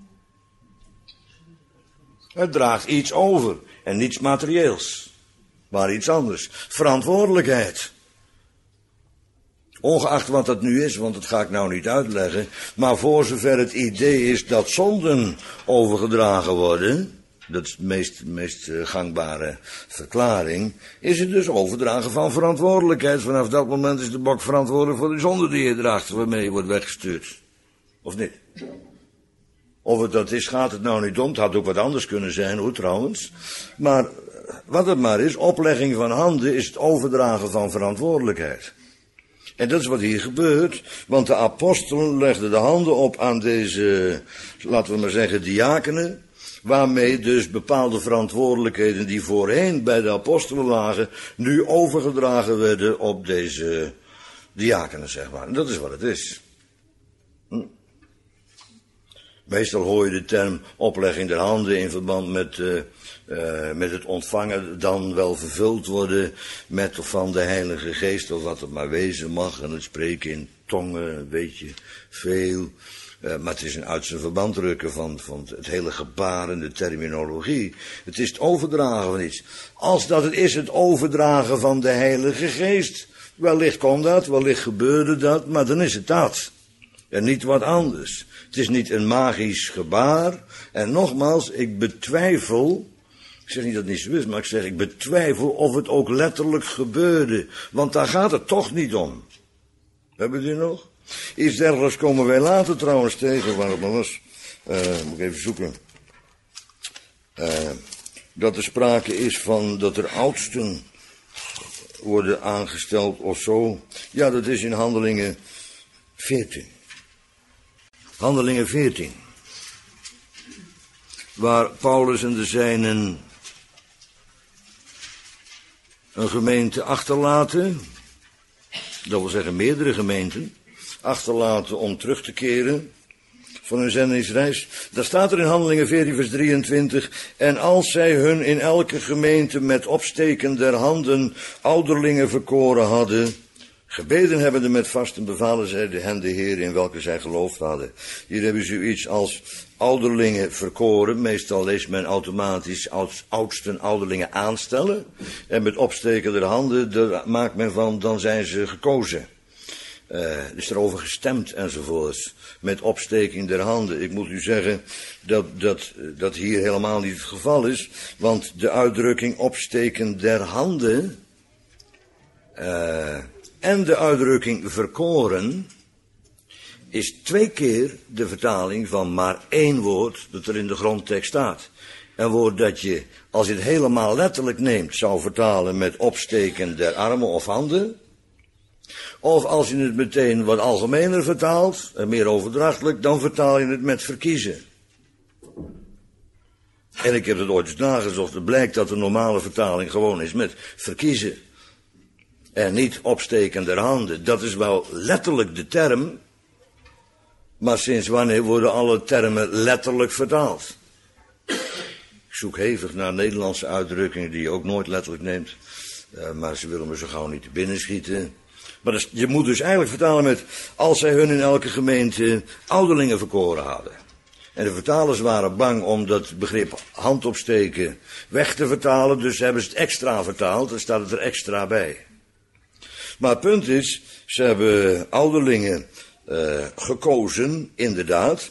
Het draagt iets over en niets materieels, maar iets anders. Verantwoordelijkheid. Ongeacht wat dat nu is, want dat ga ik nou niet uitleggen, maar voor zover het idee is dat zonden overgedragen worden, dat is de meest gangbare verklaring, is het dus overdragen van verantwoordelijkheid. Vanaf dat moment is de bok verantwoordelijk voor de zonde die je draagt, waarmee je wordt weggestuurd. Of niet? Of het dat is, gaat het nou niet om. Het had ook wat anders kunnen zijn, hoor, trouwens. Maar wat het maar is, oplegging van handen is het overdragen van verantwoordelijkheid. En dat is wat hier gebeurt, want de apostelen legden de handen op aan deze, laten we maar zeggen, diakenen, waarmee dus bepaalde verantwoordelijkheden die voorheen bij de apostelen lagen, nu overgedragen werden op deze diakenen, zeg maar. En dat is wat het is. Meestal hoor je de term oplegging der handen in verband met het ontvangen, dan wel vervuld worden met of van de Heilige Geest, of wat het maar wezen mag, en het spreken in tongen, weet je, veel. Maar het is een uit zijn verband rukken van het hele gebaar en de terminologie. Het is het overdragen van iets. Als dat het is het overdragen van de Heilige Geest, wellicht kon dat, wellicht gebeurde dat, maar dan is het dat. En niet wat anders. Het is niet een magisch gebaar. En nogmaals, ik betwijfel, ik zeg niet dat het niet zo is, maar ik zeg ik betwijfel of het ook letterlijk gebeurde. Want daar gaat het toch niet om. Hebben jullie nog? Iets dergelijks komen wij later trouwens tegen, waar het maar was. Moet ik even zoeken. Dat er sprake is van dat er oudsten worden aangesteld of zo. Ja, dat is in Handelingen 14. Handelingen 14. Waar Paulus en de zijnen een gemeente achterlaten. Dat wil zeggen meerdere gemeenten. Achterlaten om terug te keren van hun zendingsreis. Daar staat er in Handelingen 14 vers 23. En als zij hun in elke gemeente met opsteken der handen ouderlingen verkoren hadden, gebeden hebbende met vasten bevalen zij hen de Heer in welke zij geloofd hadden. Hier hebben ze zoiets als ouderlingen verkoren. Meestal leest men automatisch oudsten ouderlingen aanstellen. En met opsteken der handen, daar maakt men van, dan zijn ze gekozen. Is erover gestemd enzovoorts. Met opsteking der handen. Ik moet u zeggen dat hier helemaal niet het geval is. Want de uitdrukking opsteken der handen en de uitdrukking verkoren is 2 keer de vertaling van maar 1 woord dat er in de grondtekst staat. Een woord dat je, als je het helemaal letterlijk neemt, zou vertalen met opsteken der armen of handen. Of als je het meteen wat algemener vertaalt, en meer overdrachtelijk, dan vertaal je het met verkiezen. En ik heb het ooit eens nagezocht, het blijkt dat de normale vertaling gewoon is met verkiezen. En niet opsteken der handen. Dat is wel letterlijk de term, maar sinds wanneer worden alle termen letterlijk vertaald? Ik zoek hevig naar Nederlandse uitdrukkingen die je ook nooit letterlijk neemt, maar ze willen me zo gauw niet te binnen schieten. Maar je moet dus eigenlijk vertalen met, als zij hun in elke gemeente ouderlingen verkoren hadden. En de vertalers waren bang om dat begrip hand opsteken weg te vertalen, dus hebben ze het extra vertaald, dan staat het er extra bij. Maar het punt is, ze hebben ouderlingen gekozen, inderdaad.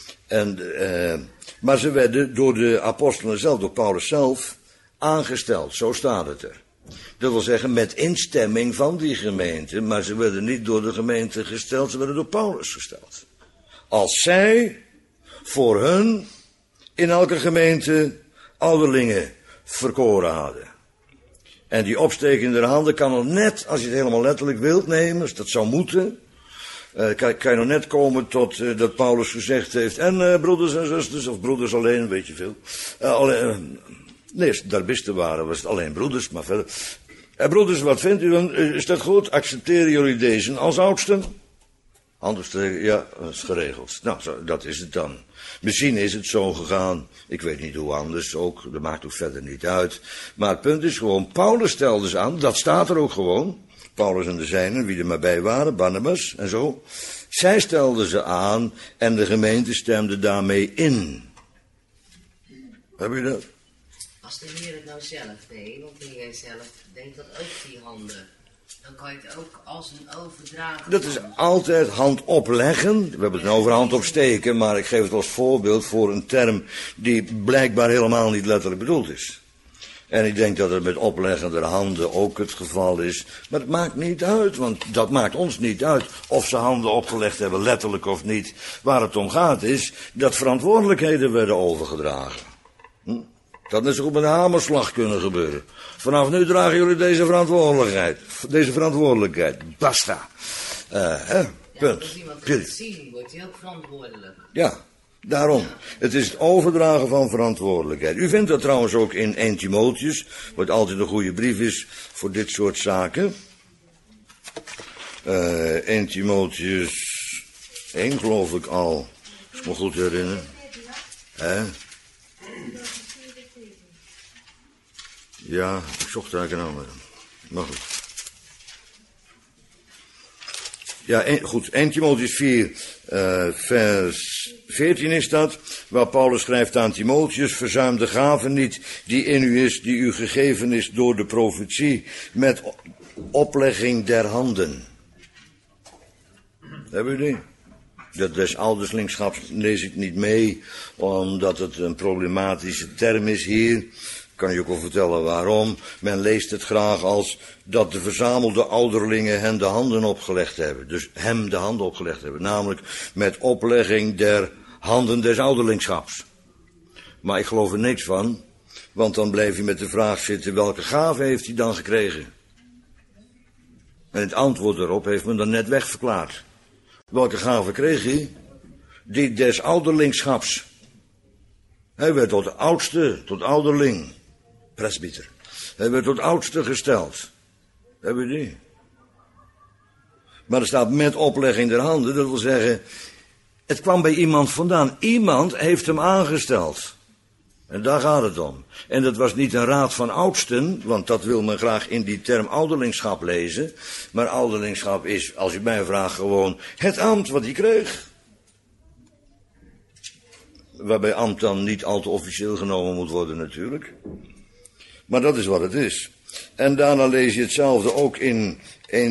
Maar ze werden door de apostelen zelf, door Paulus zelf, aangesteld. Zo staat het er. Dat wil zeggen met instemming van die gemeente, maar ze werden niet door de gemeente gesteld, ze werden door Paulus gesteld. Als zij voor hun in elke gemeente ouderlingen verkoren hadden. En die opsteking der handen kan nog net, als je het helemaal letterlijk wilt nemen, als dat zou moeten, kan je nog net komen tot dat Paulus gezegd heeft, en broeders en zusters, of broeders alleen, weet je veel. Nee, daar bisten waren, was het alleen broeders, maar verder. Broeders, wat vindt u dan? Is dat goed? Accepteren jullie deze als oudsten? Anders ja, dat is geregeld. Nou, dat is het dan. Misschien is het zo gegaan. Ik weet niet hoe anders ook. Dat maakt ook verder niet uit. Maar het punt is gewoon, Paulus stelde ze aan. Dat staat er ook gewoon. Paulus en de zijnen, wie er maar bij waren. Barnabas en zo. Zij stelden ze aan en de gemeente stemde daarmee in. Heb je dat? Als de Heer het nou zelf deed, want de Heer zelf deed dat ook die handen. Dan kan je het ook als een overdragen. Dat is altijd hand opleggen. We hebben het nou over hand opsteken, maar ik geef het als voorbeeld voor een term die blijkbaar helemaal niet letterlijk bedoeld is. En ik denk dat het met opleggen der handen ook het geval is. Maar het maakt niet uit, want dat maakt ons niet uit of ze handen opgelegd hebben, letterlijk of niet. Waar het om gaat is dat verantwoordelijkheden werden overgedragen. Dat net zo goed met een hamerslag kunnen gebeuren. Vanaf nu dragen jullie deze verantwoordelijkheid. Basta. Punt. Als iemand het zien, wordt hij ook verantwoordelijk. Ja, daarom. Ja. Het is het overdragen van verantwoordelijkheid. U vindt dat trouwens ook in 1 Timotheus, wat altijd een goede brief is voor dit soort zaken. 1 Timotheus 1 geloof ik al. Eens me goed herinneren. Hè? Ja, ik zocht eigenlijk een andere. Maar goed. Ja, goed. 1 Timotheüs 4, vers 14 is dat, waar Paulus schrijft aan Timotheus: verzuim de gave niet die in u is, die u gegeven is door de profetie, met oplegging der handen. Hebben u die? Dat des ouderlingschaps lees ik niet mee, omdat het een problematische term is hier. Kan je ook wel vertellen waarom. Men leest het graag als dat de verzamelde ouderlingen hen de handen opgelegd hebben. Dus hem de handen opgelegd hebben. Namelijk met oplegging der handen des ouderlingschaps. Maar ik geloof er niks van. Want dan blijf je met de vraag zitten: welke gave heeft hij dan gekregen? En het antwoord erop heeft men dan net wegverklaard. Welke gave kreeg hij? Die des ouderlingschaps. Hij werd tot oudste, tot ouderling. Presbyter. Hij werd tot oudste gesteld. Hebben we die? Maar er staat met oplegging der handen. Dat wil zeggen, het kwam bij iemand vandaan. Iemand heeft hem aangesteld. En daar gaat het om. En dat was niet een raad van oudsten, want dat wil men graag in die term ouderlingschap lezen. Maar ouderlingschap is, als je mij vraagt, gewoon het ambt wat hij kreeg. Waarbij ambt dan niet al te officieel genomen moet worden natuurlijk. Maar dat is wat het is. En daarna lees je hetzelfde ook in 2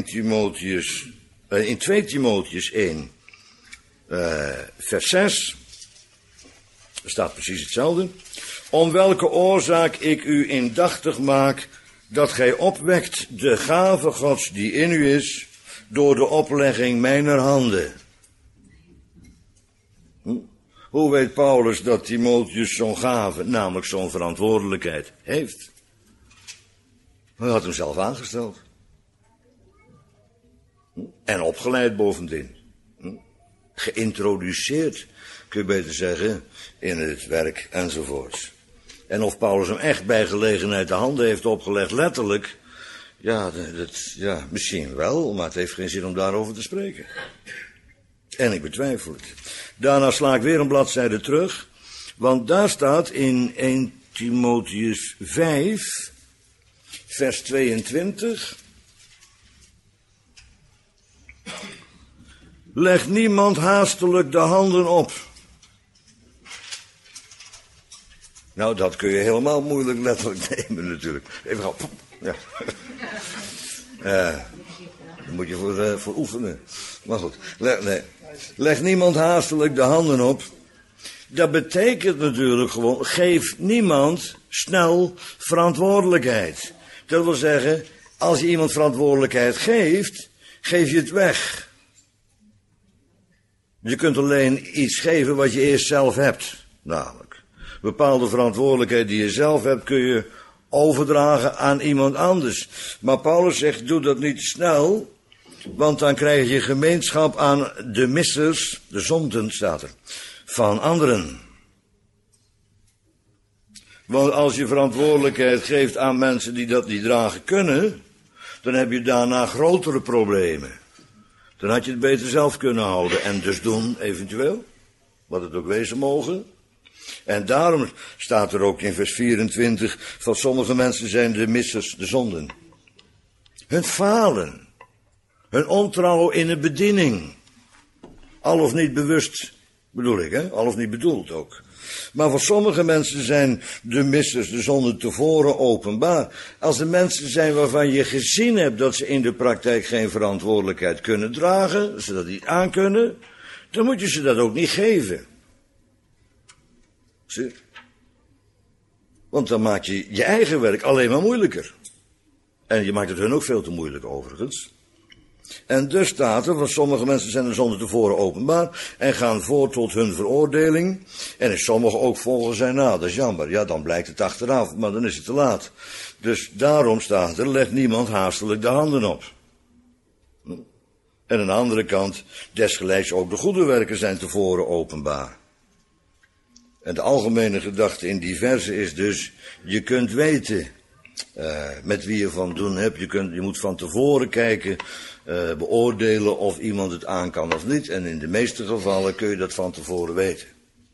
Timotheüs 1, vers 6. Er staat precies hetzelfde. Om welke oorzaak ik u indachtig maak dat gij opwekt de gave Gods die in u is, door de oplegging mijner handen. Hoe weet Paulus dat Timotheus zo'n gave, namelijk zo'n verantwoordelijkheid, heeft? Hij had hem zelf aangesteld. En opgeleid bovendien. Geïntroduceerd, kun je beter zeggen, in het werk enzovoorts. En of Paulus hem echt bij gelegenheid de handen heeft opgelegd, letterlijk, ja, misschien wel, maar het heeft geen zin om daarover te spreken. En ik betwijfel het. Daarna sla ik weer een bladzijde terug, want daar staat in 1 Timotheüs 5, vers 22... Leg niemand haastelijk de handen op. Nou, dat kun je helemaal moeilijk letterlijk nemen natuurlijk. Even gauw. Ja. Daar moet je voor oefenen. Maar goed. Leg niemand haastelijk de handen op. Dat betekent natuurlijk gewoon, geef niemand snel verantwoordelijkheid. Dat wil zeggen, als je iemand verantwoordelijkheid geeft, geef je het weg. Je kunt alleen iets geven wat je eerst zelf hebt. Namelijk, bepaalde verantwoordelijkheid die je zelf hebt, kun je overdragen aan iemand anders. Maar Paulus zegt, doe dat niet snel, want dan krijg je gemeenschap aan de missers, de zonden staat er, van anderen. Want als je verantwoordelijkheid geeft aan mensen die dat niet dragen kunnen, dan heb je daarna grotere problemen. Dan had je het beter zelf kunnen houden en dus doen, eventueel, wat het ook wezen mogen. En daarom staat er ook in vers 24, van sommige mensen zijn de missers, de zonden. Hun falen, hun ontrouw in de bediening. Al of niet bewust, bedoel ik, hè? Al of niet bedoeld ook. Maar voor sommige mensen zijn de missers, de zonden tevoren openbaar. Als er mensen zijn waarvan je gezien hebt dat ze in de praktijk geen verantwoordelijkheid kunnen dragen, ze dat niet aankunnen, dan moet je ze dat ook niet geven. Zie? Want dan maak je je eigen werk alleen maar moeilijker. En je maakt het hun ook veel te moeilijk overigens. En dus staat er, van sommige mensen zijn de zonden tevoren openbaar en gaan voor tot hun veroordeling. En in sommigen ook volgen zij na, dat is jammer. Ja, dan blijkt het achteraf, maar dan is het te laat. Dus daarom staat er, leg niemand haastelijk de handen op. En aan de andere kant, desgelijks ook de goede werken zijn tevoren openbaar. En de algemene gedachte in die verse is dus, je kunt weten met wie je van doen hebt. Je moet van tevoren kijken, beoordelen of iemand het aan kan of niet. En in de meeste gevallen kun je dat van tevoren weten.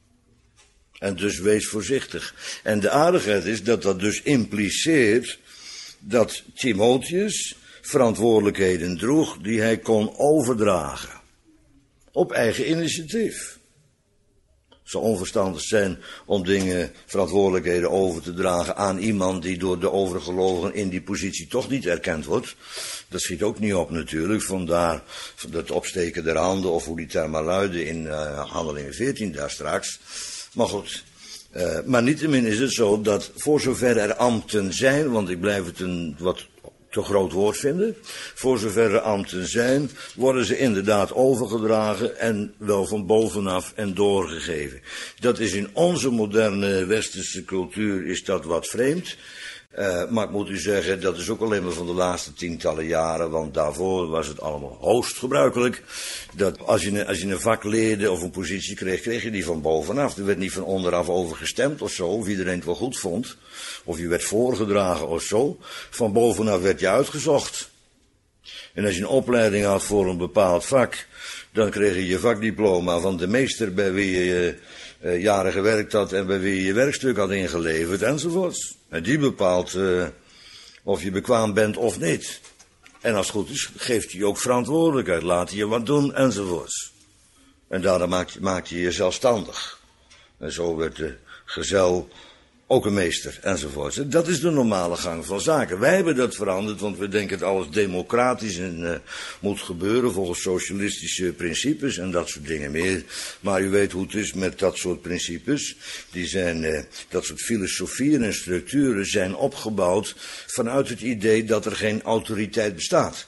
En dus wees voorzichtig. En de aardigheid is dat dat dus impliceert dat Timotheus verantwoordelijkheden droeg die hij kon overdragen. Op eigen initiatief. Het zou onverstandig zijn om verantwoordelijkheden over te dragen aan iemand die door de overige gelovigen in die positie toch niet erkend wordt. Dat schiet ook niet op natuurlijk, vandaar het opsteken der handen of hoe die term maar luidde in Handelingen 14 daar straks. Maar goed, maar niettemin is het zo dat voor zover er ambten zijn, want ik blijf het een wat te groot woord vinden, voor zover er ambten zijn, worden ze inderdaad overgedragen en wel van bovenaf en doorgegeven. Dat is in onze moderne westerse cultuur is dat wat vreemd. Maar ik moet u zeggen, dat is ook alleen maar van de laatste tientallen jaren, want daarvoor was het allemaal hoogst gebruikelijk. Dat als je een vak leerde of een positie kreeg, kreeg je die van bovenaf. Er werd niet van onderaf over gestemd of zo, of iedereen het wel goed vond. Of je werd voorgedragen of zo. Van bovenaf werd je uitgezocht. En als je een opleiding had voor een bepaald vak, dan kreeg je je vakdiploma van de meester bij wie je jaren gewerkt had en bij wie je je werkstuk had ingeleverd enzovoorts. En die bepaalt of je bekwaam bent of niet. En als het goed is, geeft hij je ook verantwoordelijkheid, laat hij je wat doen enzovoorts. En daardoor maakt je je zelfstandig. En zo werd de gezel ook een meester enzovoorts. Dat is de normale gang van zaken. Wij hebben dat veranderd, want we denken dat alles democratisch en moet gebeuren volgens socialistische principes en dat soort dingen meer. Maar u weet hoe het is met dat soort principes. Die zijn, dat soort filosofieën en structuren zijn opgebouwd vanuit het idee dat er geen autoriteit bestaat.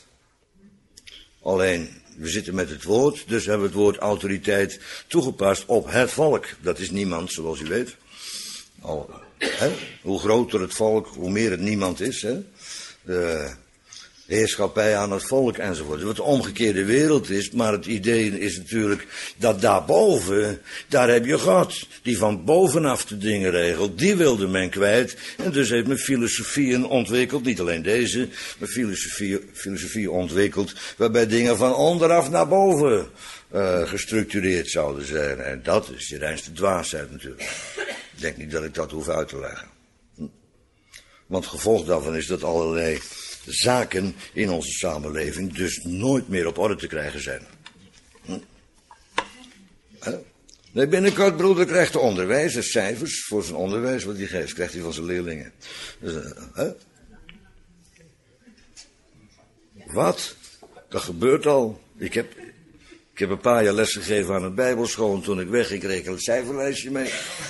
Alleen, we zitten met het woord, dus hebben we het woord autoriteit toegepast op het volk. Dat is niemand, zoals u weet. Hoe groter het volk, hoe meer het niemand is. De heerschappij aan het volk enzovoort. Wat de omgekeerde wereld is, maar het idee is natuurlijk dat daarboven, daar heb je God. Die van bovenaf de dingen regelt, die wilde men kwijt. En dus heeft men filosofieën ontwikkeld, niet alleen deze, maar filosofie ontwikkeld, waarbij dingen van onderaf naar boven gestructureerd zouden zijn. En dat is de reinste dwaasheid natuurlijk. Ik denk niet dat ik dat hoef uit te leggen. Want het gevolg daarvan is dat allerlei zaken in onze samenleving dus nooit meer op orde te krijgen zijn. Nee, binnenkort broeder krijgt de onderwijzer cijfers voor zijn onderwijs, wat hij geeft, krijgt hij van zijn leerlingen. Dus, Wat? Dat gebeurt al. Ik heb een paar jaar les gegeven aan het Bijbelschool en toen ik wegging kreeg ik een cijferlijstje mee.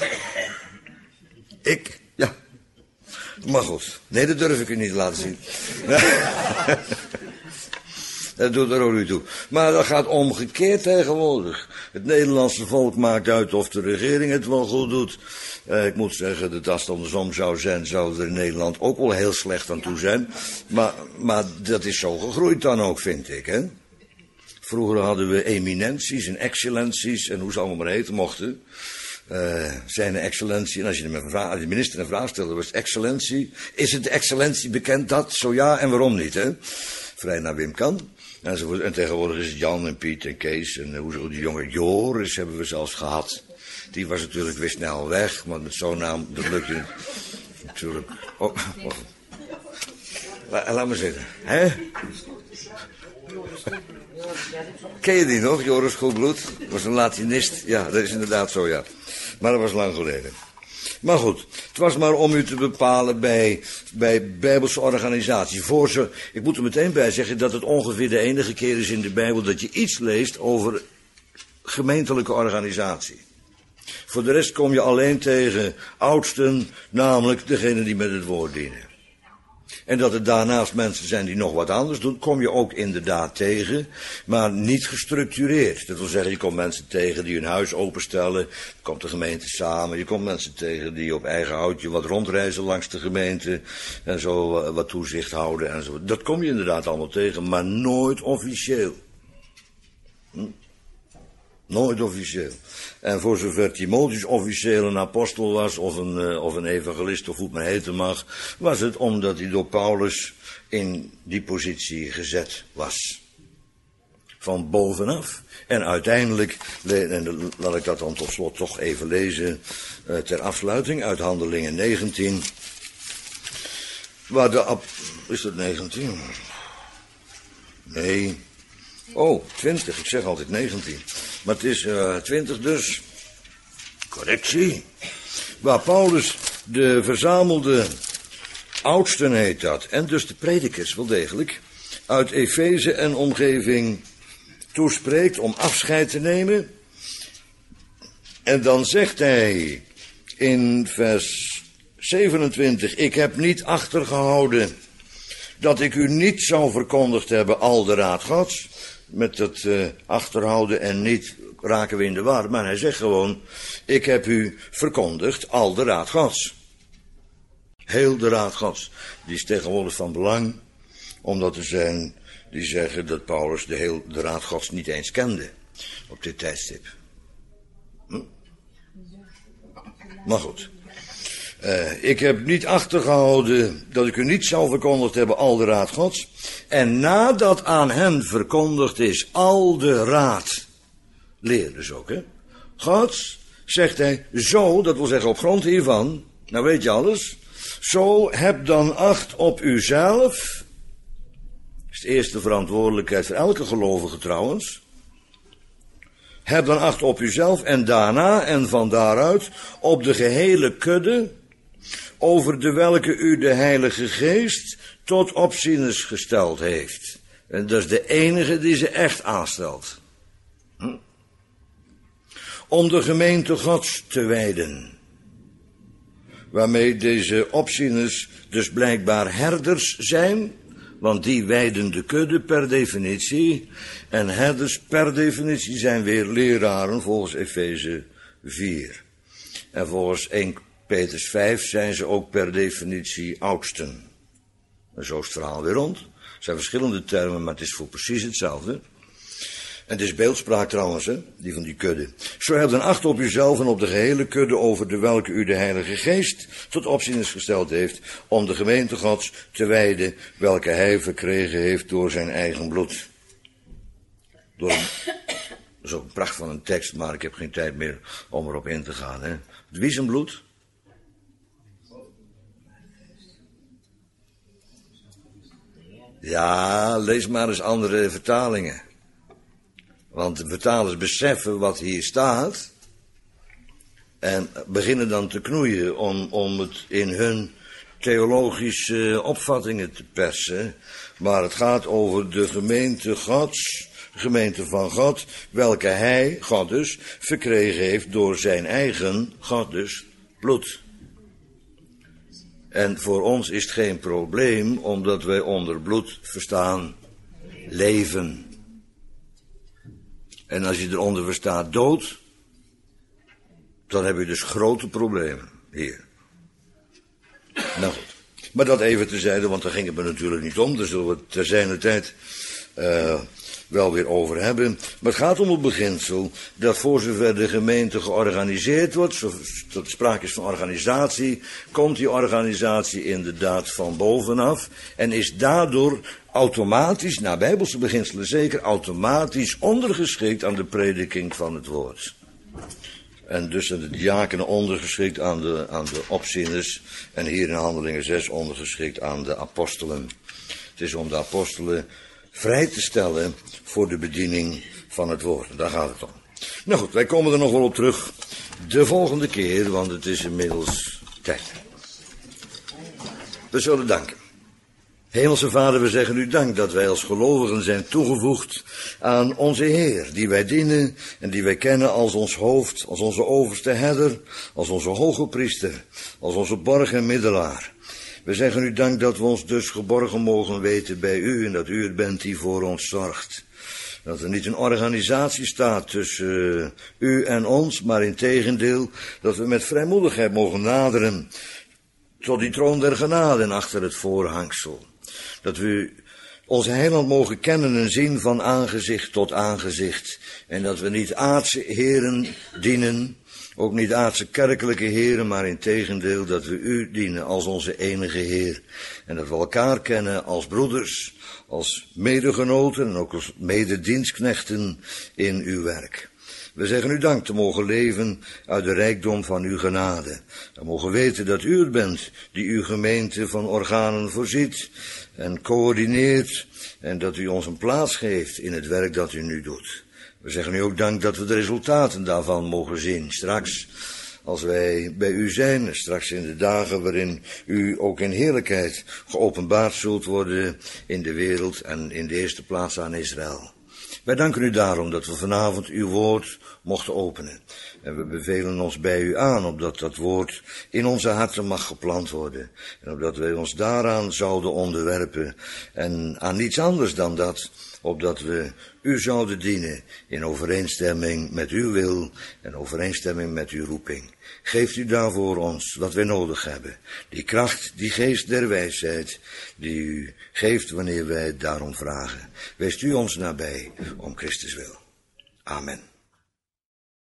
Ja. Maar goed. Nee, dat durf ik u niet te laten zien. Dat doet er ook niet toe. Maar dat gaat omgekeerd tegenwoordig. Het Nederlandse volk maakt uit of de regering het wel goed doet. Ik moet zeggen dat als het andersom zou zijn, zou er in Nederland ook wel heel slecht aan toe zijn. Maar dat is zo gegroeid dan ook, vind ik, hè. Vroeger hadden we eminenties en excellenties en hoe ze allemaal maar heten mochten. Zijn excellentie, en als je de minister een vraag stelde, was het excellentie. Is het de excellentie bekend dat? Zo ja, en waarom niet, hè? Vrij naar Wim kan. En tegenwoordig is het Jan en Piet en Kees en hoe die jonge Joris hebben we zelfs gehad. Die was natuurlijk weer snel weg, maar met zo'n naam, dat lukt je natuurlijk. Laat maar zitten, hè? Ken je die nog, Joris Goedbloed? Dat was een Latinist. Ja, dat is inderdaad zo, ja. Maar dat was lang geleden. Maar goed, het was maar om u te bepalen bij Bijbelse organisatie. Ik moet er meteen bij zeggen dat het ongeveer de enige keer is in de Bijbel dat je iets leest over gemeentelijke organisatie. Voor de rest kom je alleen tegen oudsten, namelijk degene die met het woord dienen. En dat er daarnaast mensen zijn die nog wat anders doen, kom je ook inderdaad tegen, maar niet gestructureerd. Dat wil zeggen, je komt mensen tegen die hun huis openstellen, er komt de gemeente samen, je komt mensen tegen die op eigen houtje wat rondreizen langs de gemeente en zo wat toezicht houden en zo. Dat kom je inderdaad allemaal tegen, maar nooit officieel. Nooit officieel. En voor zover Timotheus officieel een apostel was, of een evangelist, of hoe het maar heten mag, was het omdat hij door Paulus in die positie gezet was. Van bovenaf. En uiteindelijk, en laat ik dat dan tot slot toch even lezen, ter afsluiting uit Handelingen 19. Waar is dat 19? Nee. Oh, 20. Ik zeg altijd 19. Maar het is 20 dus. Correctie. Waar Paulus de verzamelde oudsten heet dat. En dus de predikers wel degelijk. Uit Efeze en omgeving toespreekt om afscheid te nemen. En dan zegt hij in vers 27. Ik heb niet achtergehouden dat ik u niet zou verkondigd hebben al de raad Gods. Met dat achterhouden en niet raken we in de war. Maar hij zegt gewoon, ik heb u verkondigd al de raad Gods. Heel de raad Gods. Die is tegenwoordig van belang. Omdat er zijn die zeggen dat Paulus de raad Gods niet eens kende. Op dit tijdstip. Maar goed. Ik heb niet achtergehouden dat ik u niet zou verkondigd hebben al de raad Gods. En nadat aan hen verkondigd is al de raad, leer dus ook, hè. Gods, zegt hij, zo, dat wil zeggen op grond hiervan, nou weet je alles, zo heb dan acht op uzelf. Dat is de eerste verantwoordelijkheid voor elke gelovige trouwens. Heb dan acht op uzelf en daarna en van daaruit op de gehele kudde, over de welke u de Heilige Geest tot opzieners gesteld heeft. En dat is de enige die ze echt aanstelt. Om de gemeente Gods te wijden. Waarmee deze opzieners dus blijkbaar herders zijn, want die wijden de kudde per definitie. En herders per definitie zijn weer leraren volgens Efeze 4. En volgens 1 Petrus 5 zijn ze ook per definitie oudsten. En zo is het verhaal weer rond. Het zijn verschillende termen, maar het is voor precies hetzelfde. En het is beeldspraak trouwens, hè, die van die kudde. Zo heb dan acht op uzelf en op de gehele kudde over de welke u de Heilige Geest tot opzieners gesteld heeft, om de gemeente Gods te wijden, welke hij verkregen heeft door zijn eigen bloed. Dat is ook een pracht van een tekst, maar ik heb geen tijd meer om erop in te gaan. Hè. Wie zijn bloed? Ja, lees maar eens andere vertalingen. Want de vertalers beseffen wat hier staat en beginnen dan te knoeien om het in hun theologische opvattingen te persen. Maar het gaat over de gemeente Gods, gemeente van God, welke hij, God dus, verkregen heeft door zijn eigen, God dus, bloed. En voor ons is het geen probleem, omdat wij onder bloed verstaan leven. En als je eronder verstaat dood, dan heb je dus grote problemen hier. Nou goed. Maar dat even terzijde, want daar ging het me natuurlijk niet om. Daar zullen we het ter zijner tijd wel weer over hebben. Maar het gaat om het beginsel dat voor zover de gemeente georganiseerd wordt, dat sprake is van organisatie, komt die organisatie inderdaad van bovenaf en is daardoor automatisch, naar bijbelse beginselen zeker, automatisch ondergeschikt aan de prediking van het woord. En dus zijn de diakenen ondergeschikt aan de opzieners en hier in Handelingen 6 ondergeschikt aan de apostelen. Het is om de apostelen vrij te stellen voor de bediening van het woord. Daar gaat het om. Nou goed, wij komen er nog wel op terug de volgende keer, want het is inmiddels tijd. We zullen danken. Hemelse Vader, we zeggen u dank dat wij als gelovigen zijn toegevoegd aan onze Heer, die wij dienen en die wij kennen als ons hoofd, als onze overste herder, als onze hoge priester, als onze borg en middelaar. We zeggen u dank dat we ons dus geborgen mogen weten bij u en dat u het bent die voor ons zorgt. Dat er niet een organisatie staat tussen u en ons, maar integendeel dat we met vrijmoedigheid mogen naderen tot die troon der genade en achter het voorhangsel. Dat we onze heiland mogen kennen en zien van aangezicht tot aangezicht. En dat we niet aardse heren dienen, ook niet aardse kerkelijke heren, maar integendeel dat we u dienen als onze enige Heer. En dat we elkaar kennen als broeders, als medegenoten en ook als mededienstknechten in uw werk. We zeggen u dank te mogen leven uit de rijkdom van uw genade. We mogen weten dat u het bent die uw gemeente van organen voorziet en coördineert en dat u ons een plaats geeft in het werk dat u nu doet. We zeggen u ook dank dat we de resultaten daarvan mogen zien straks, als wij bij u zijn, straks in de dagen waarin u ook in heerlijkheid geopenbaard zult worden in de wereld en in de eerste plaats aan Israël. Wij danken u daarom dat we vanavond uw woord mochten openen. En we bevelen ons bij u aan, opdat dat woord in onze harten mag geplant worden. En opdat wij ons daaraan zouden onderwerpen. En aan niets anders dan dat, opdat we u zouden dienen in overeenstemming met uw wil en overeenstemming met uw roeping. Geeft u daarvoor ons wat wij nodig hebben. Die kracht, die geest der wijsheid, die u geeft wanneer wij het daarom vragen. Weest u ons nabij, om Christus wil. Amen.